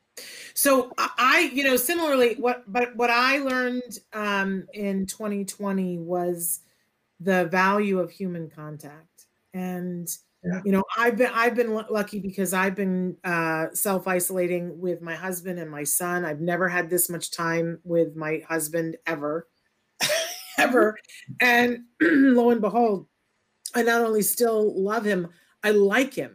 S3: So I, you know, similarly, what, but what I learned um, in twenty twenty was the value of human contact. And,
S4: Yeah.
S3: you know, I've been, I've been lucky because I've been uh, self-isolating with my husband and my son. I've never had this much time with my husband ever, ever. And lo and behold, I not only still love him, I like him.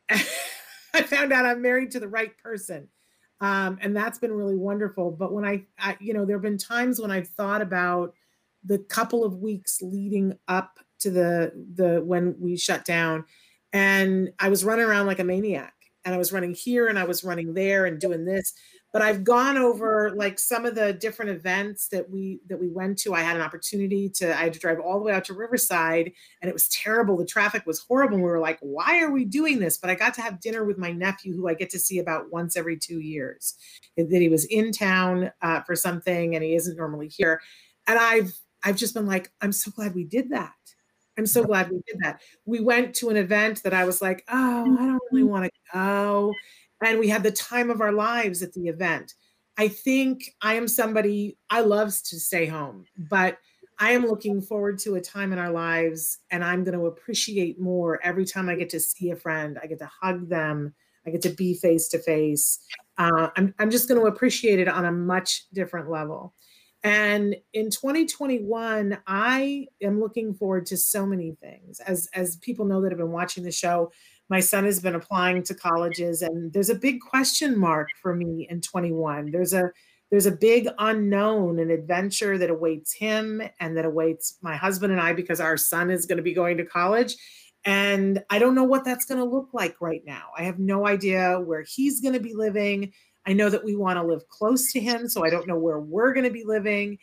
S3: I found out I'm married to the right person. Um, and that's been really wonderful. But when I, I, you know, there have been times when I've thought about the couple of weeks leading up to the, the, when we shut down, and I was running around like a maniac, and I was running here and I was running there and doing this. But I've gone over like some of the different events that we that we went to. I had an opportunity to, I had to drive all the way out to Riverside, and it was terrible. The traffic was horrible. And we were like, why are we doing this? But I got to have dinner with my nephew, who I get to see about once every two years. That he was in town uh, for something, and he isn't normally here. And I've I've just been like, I'm so glad we did that. I'm so glad we did that. We went to an event that I was like, oh, I don't really want to go. And we had the time of our lives at the event. I think I am somebody, I love to stay home, but I am looking forward to a time in our lives, and I'm going to appreciate more every time I get to see a friend. I get to hug them. I get to be face to face. Uh, I'm, I'm just going to appreciate it on a much different level. And in twenty twenty-one, I am looking forward to so many things. As, as people know that have been watching the show, my son has been applying to colleges, and there's a big question mark for me in twenty-one. There's a there's a big unknown and adventure that awaits him and that awaits my husband and I, because our son is going to be going to college. And I don't know what that's going to look like right now. I have no idea where he's going to be living. I know that we want to live close to him, so I don't know where we're going to be living.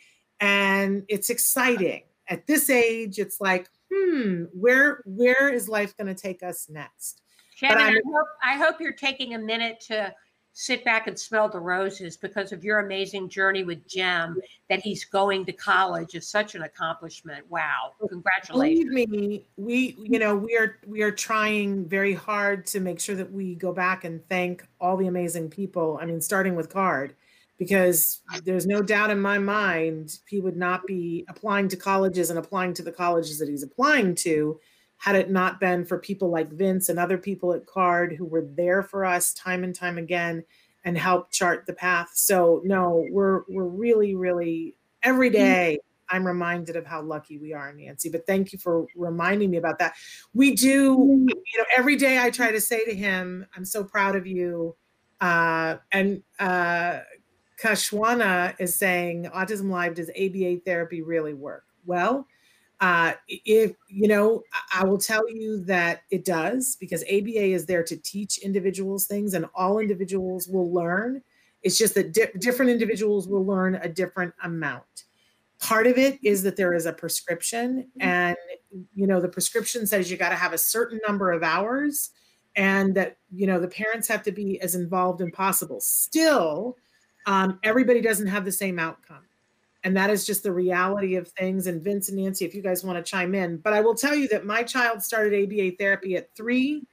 S3: And it's exciting. At this age, it's like, hmm, where where is life going to take us next?
S2: Shannon, I hope, I hope you're taking a minute to sit back and smell the roses, because of your amazing journey with Jem. That he's going to college is such an accomplishment. Wow. Congratulations.
S3: Believe me, we, you know, we are, we are trying very hard to make sure that we go back and thank all the amazing people. I mean, starting with Card, because there's no doubt in my mind, he would not be applying to colleges and applying to the colleges that he's applying to had it not been for people like Vince and other people at Card who were there for us time and time again and helped chart the path. So no, we're we're really, really, every day I'm reminded of how lucky we are, Nancy. But thank you for reminding me about that. We do, you know, every day I try to say to him, I'm so proud of you. Uh, and uh, Kashwana is saying, Autism Live, does A B A therapy really work? Well, Uh, if, you know, I will tell you that it does, because A B A is there to teach individuals things, and all individuals will learn. It's just that di- different individuals will learn a different amount. Part of it is that there is a prescription, and, you know, the prescription says you got to have a certain number of hours, and that, you know, the parents have to be as involved as possible. Still, um, everybody doesn't have the same outcome. And that is just the reality of things. And Vince and Nancy, if you guys want to chime in, but I will tell you that my child started A B A therapy at three.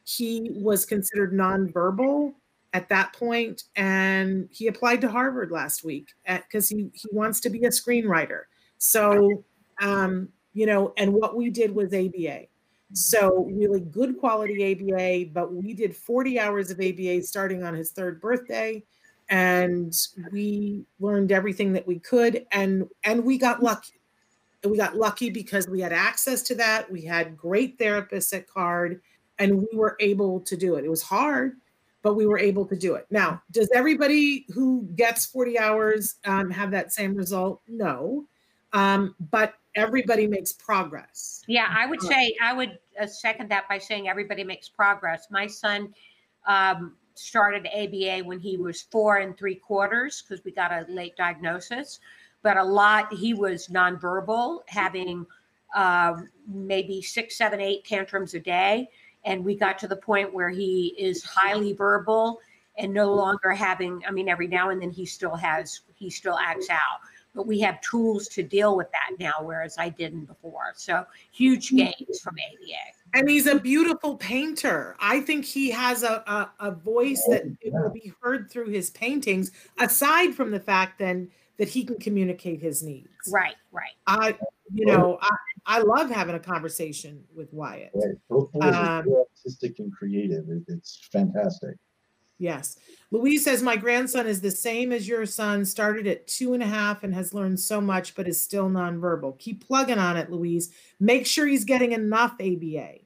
S3: He was considered nonverbal at that point, and he applied to Harvard last week because he, he wants to be a screenwriter. So, um, you know, and what we did was A B A. So really good quality A B A, but we did forty hours of A B A starting on his third birthday. And we learned everything that we could, and and we got lucky. We got lucky because we had access to that. We had great therapists at Card, and we were able to do it. It was hard, but we were able to do it. Now, does everybody who gets forty hours um, have that same result? No, um, but everybody makes progress.
S2: Yeah, I would say, I would uh, second that by saying everybody makes progress. My son, um, started A B A when he was four and three quarters because we got a late diagnosis, but a lot, he was nonverbal, having uh, maybe six, seven, eight tantrums a day. And we got to the point where he is highly verbal and no longer having, I mean, every now and then he still has, he still acts out, but we have tools to deal with that now, whereas I didn't before. So huge gains from A B A.
S3: And he's a beautiful painter. I think he has a, a, a voice that it will be heard through his paintings, aside from the fact then that he can communicate his needs.
S2: Right, right.
S3: I, you know, I, I love having a conversation with Wyatt.
S4: Right. Hopefully
S3: Um,
S4: it's artistic and creative. It- It's fantastic.
S3: Yes. Louise says, my grandson is the same as your son, started at two and a half and has learned so much, but is still nonverbal. Keep plugging on it, Louise. Make sure he's getting enough A B A.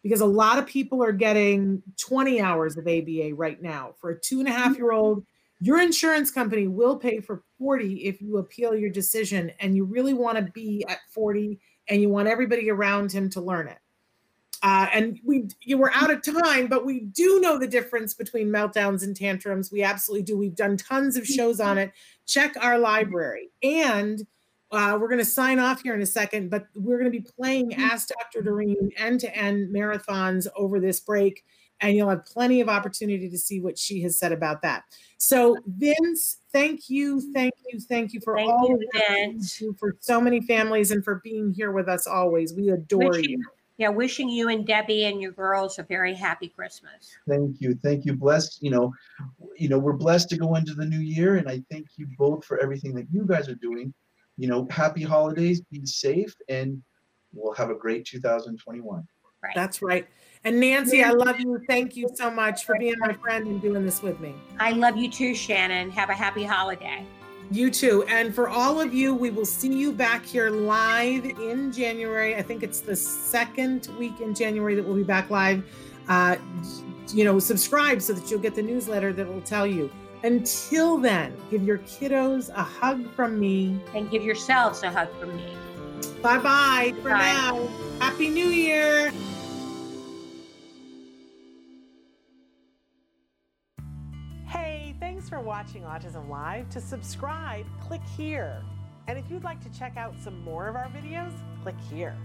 S3: because a lot of people are getting twenty hours of A B A right now. For a two and a half year old, your insurance company will pay for forty if you appeal your decision, and you really want to be at forty and you want everybody around him to learn it. Uh, and we you were out of time, but we do know the difference between meltdowns and tantrums. We absolutely do. We've done tons of shows on it. Check our library. And uh, we're going to sign off here in a second, but we're going to be playing Ask Doctor Doreen end-to-end marathons over this break, and you'll have plenty of opportunity to see what she has said about that. So Vince, thank you, thank you, thank you for
S2: Thank
S3: all
S2: you,
S3: of that
S2: Vince.
S3: you do for so many families and for being here with us always. We adore
S2: Wishing,
S3: you.
S2: Yeah, wishing you and Debbie and your girls a very happy Christmas.
S4: Thank you. Thank you. Blessed, you know, you know, we're blessed to go into the new year. And I thank you both for everything that you guys are doing. You know, happy holidays, be safe, and we'll have a great two thousand twenty-one.
S2: Right.
S3: That's right. And Nancy, I love you. Thank you so much for being my friend and doing this with me.
S2: I love you too, Shannon. Have a happy holiday.
S3: You too. And for all of you, we will see you back here live in January. I think it's the second week in January that we'll be back live. Uh, you know, subscribe so that you'll get the newsletter that will tell you. Until then, give your kiddos a hug from me.
S2: And give yourselves a hug from me.
S3: Bye-bye for
S2: Bye.
S3: now. Happy New Year.
S5: Hey, thanks for watching Autism Live. To subscribe, click here. And if you'd like to check out some more of our videos, click here.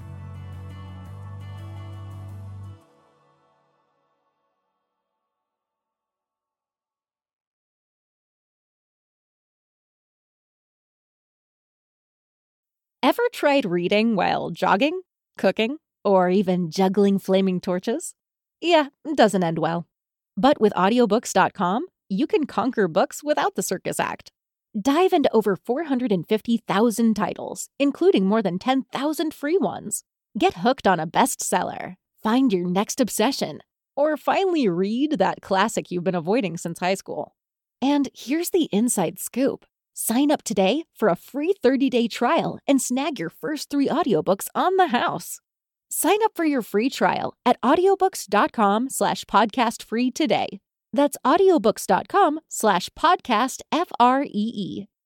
S6: Ever tried reading while jogging, cooking, or even juggling flaming torches? Yeah, doesn't end well. But with audiobooks dot com, you can conquer books without the circus act. Dive into over four hundred fifty thousand titles, including more than ten thousand free ones. Get hooked on a bestseller, find your next obsession, or finally read that classic you've been avoiding since high school. And here's the inside scoop. Sign up today for a free thirty-day trial and snag your first three audiobooks on the house. Sign up for your free trial at audiobooks dot com slash podcast free today. That's audiobooks dot com slash podcast F R E E.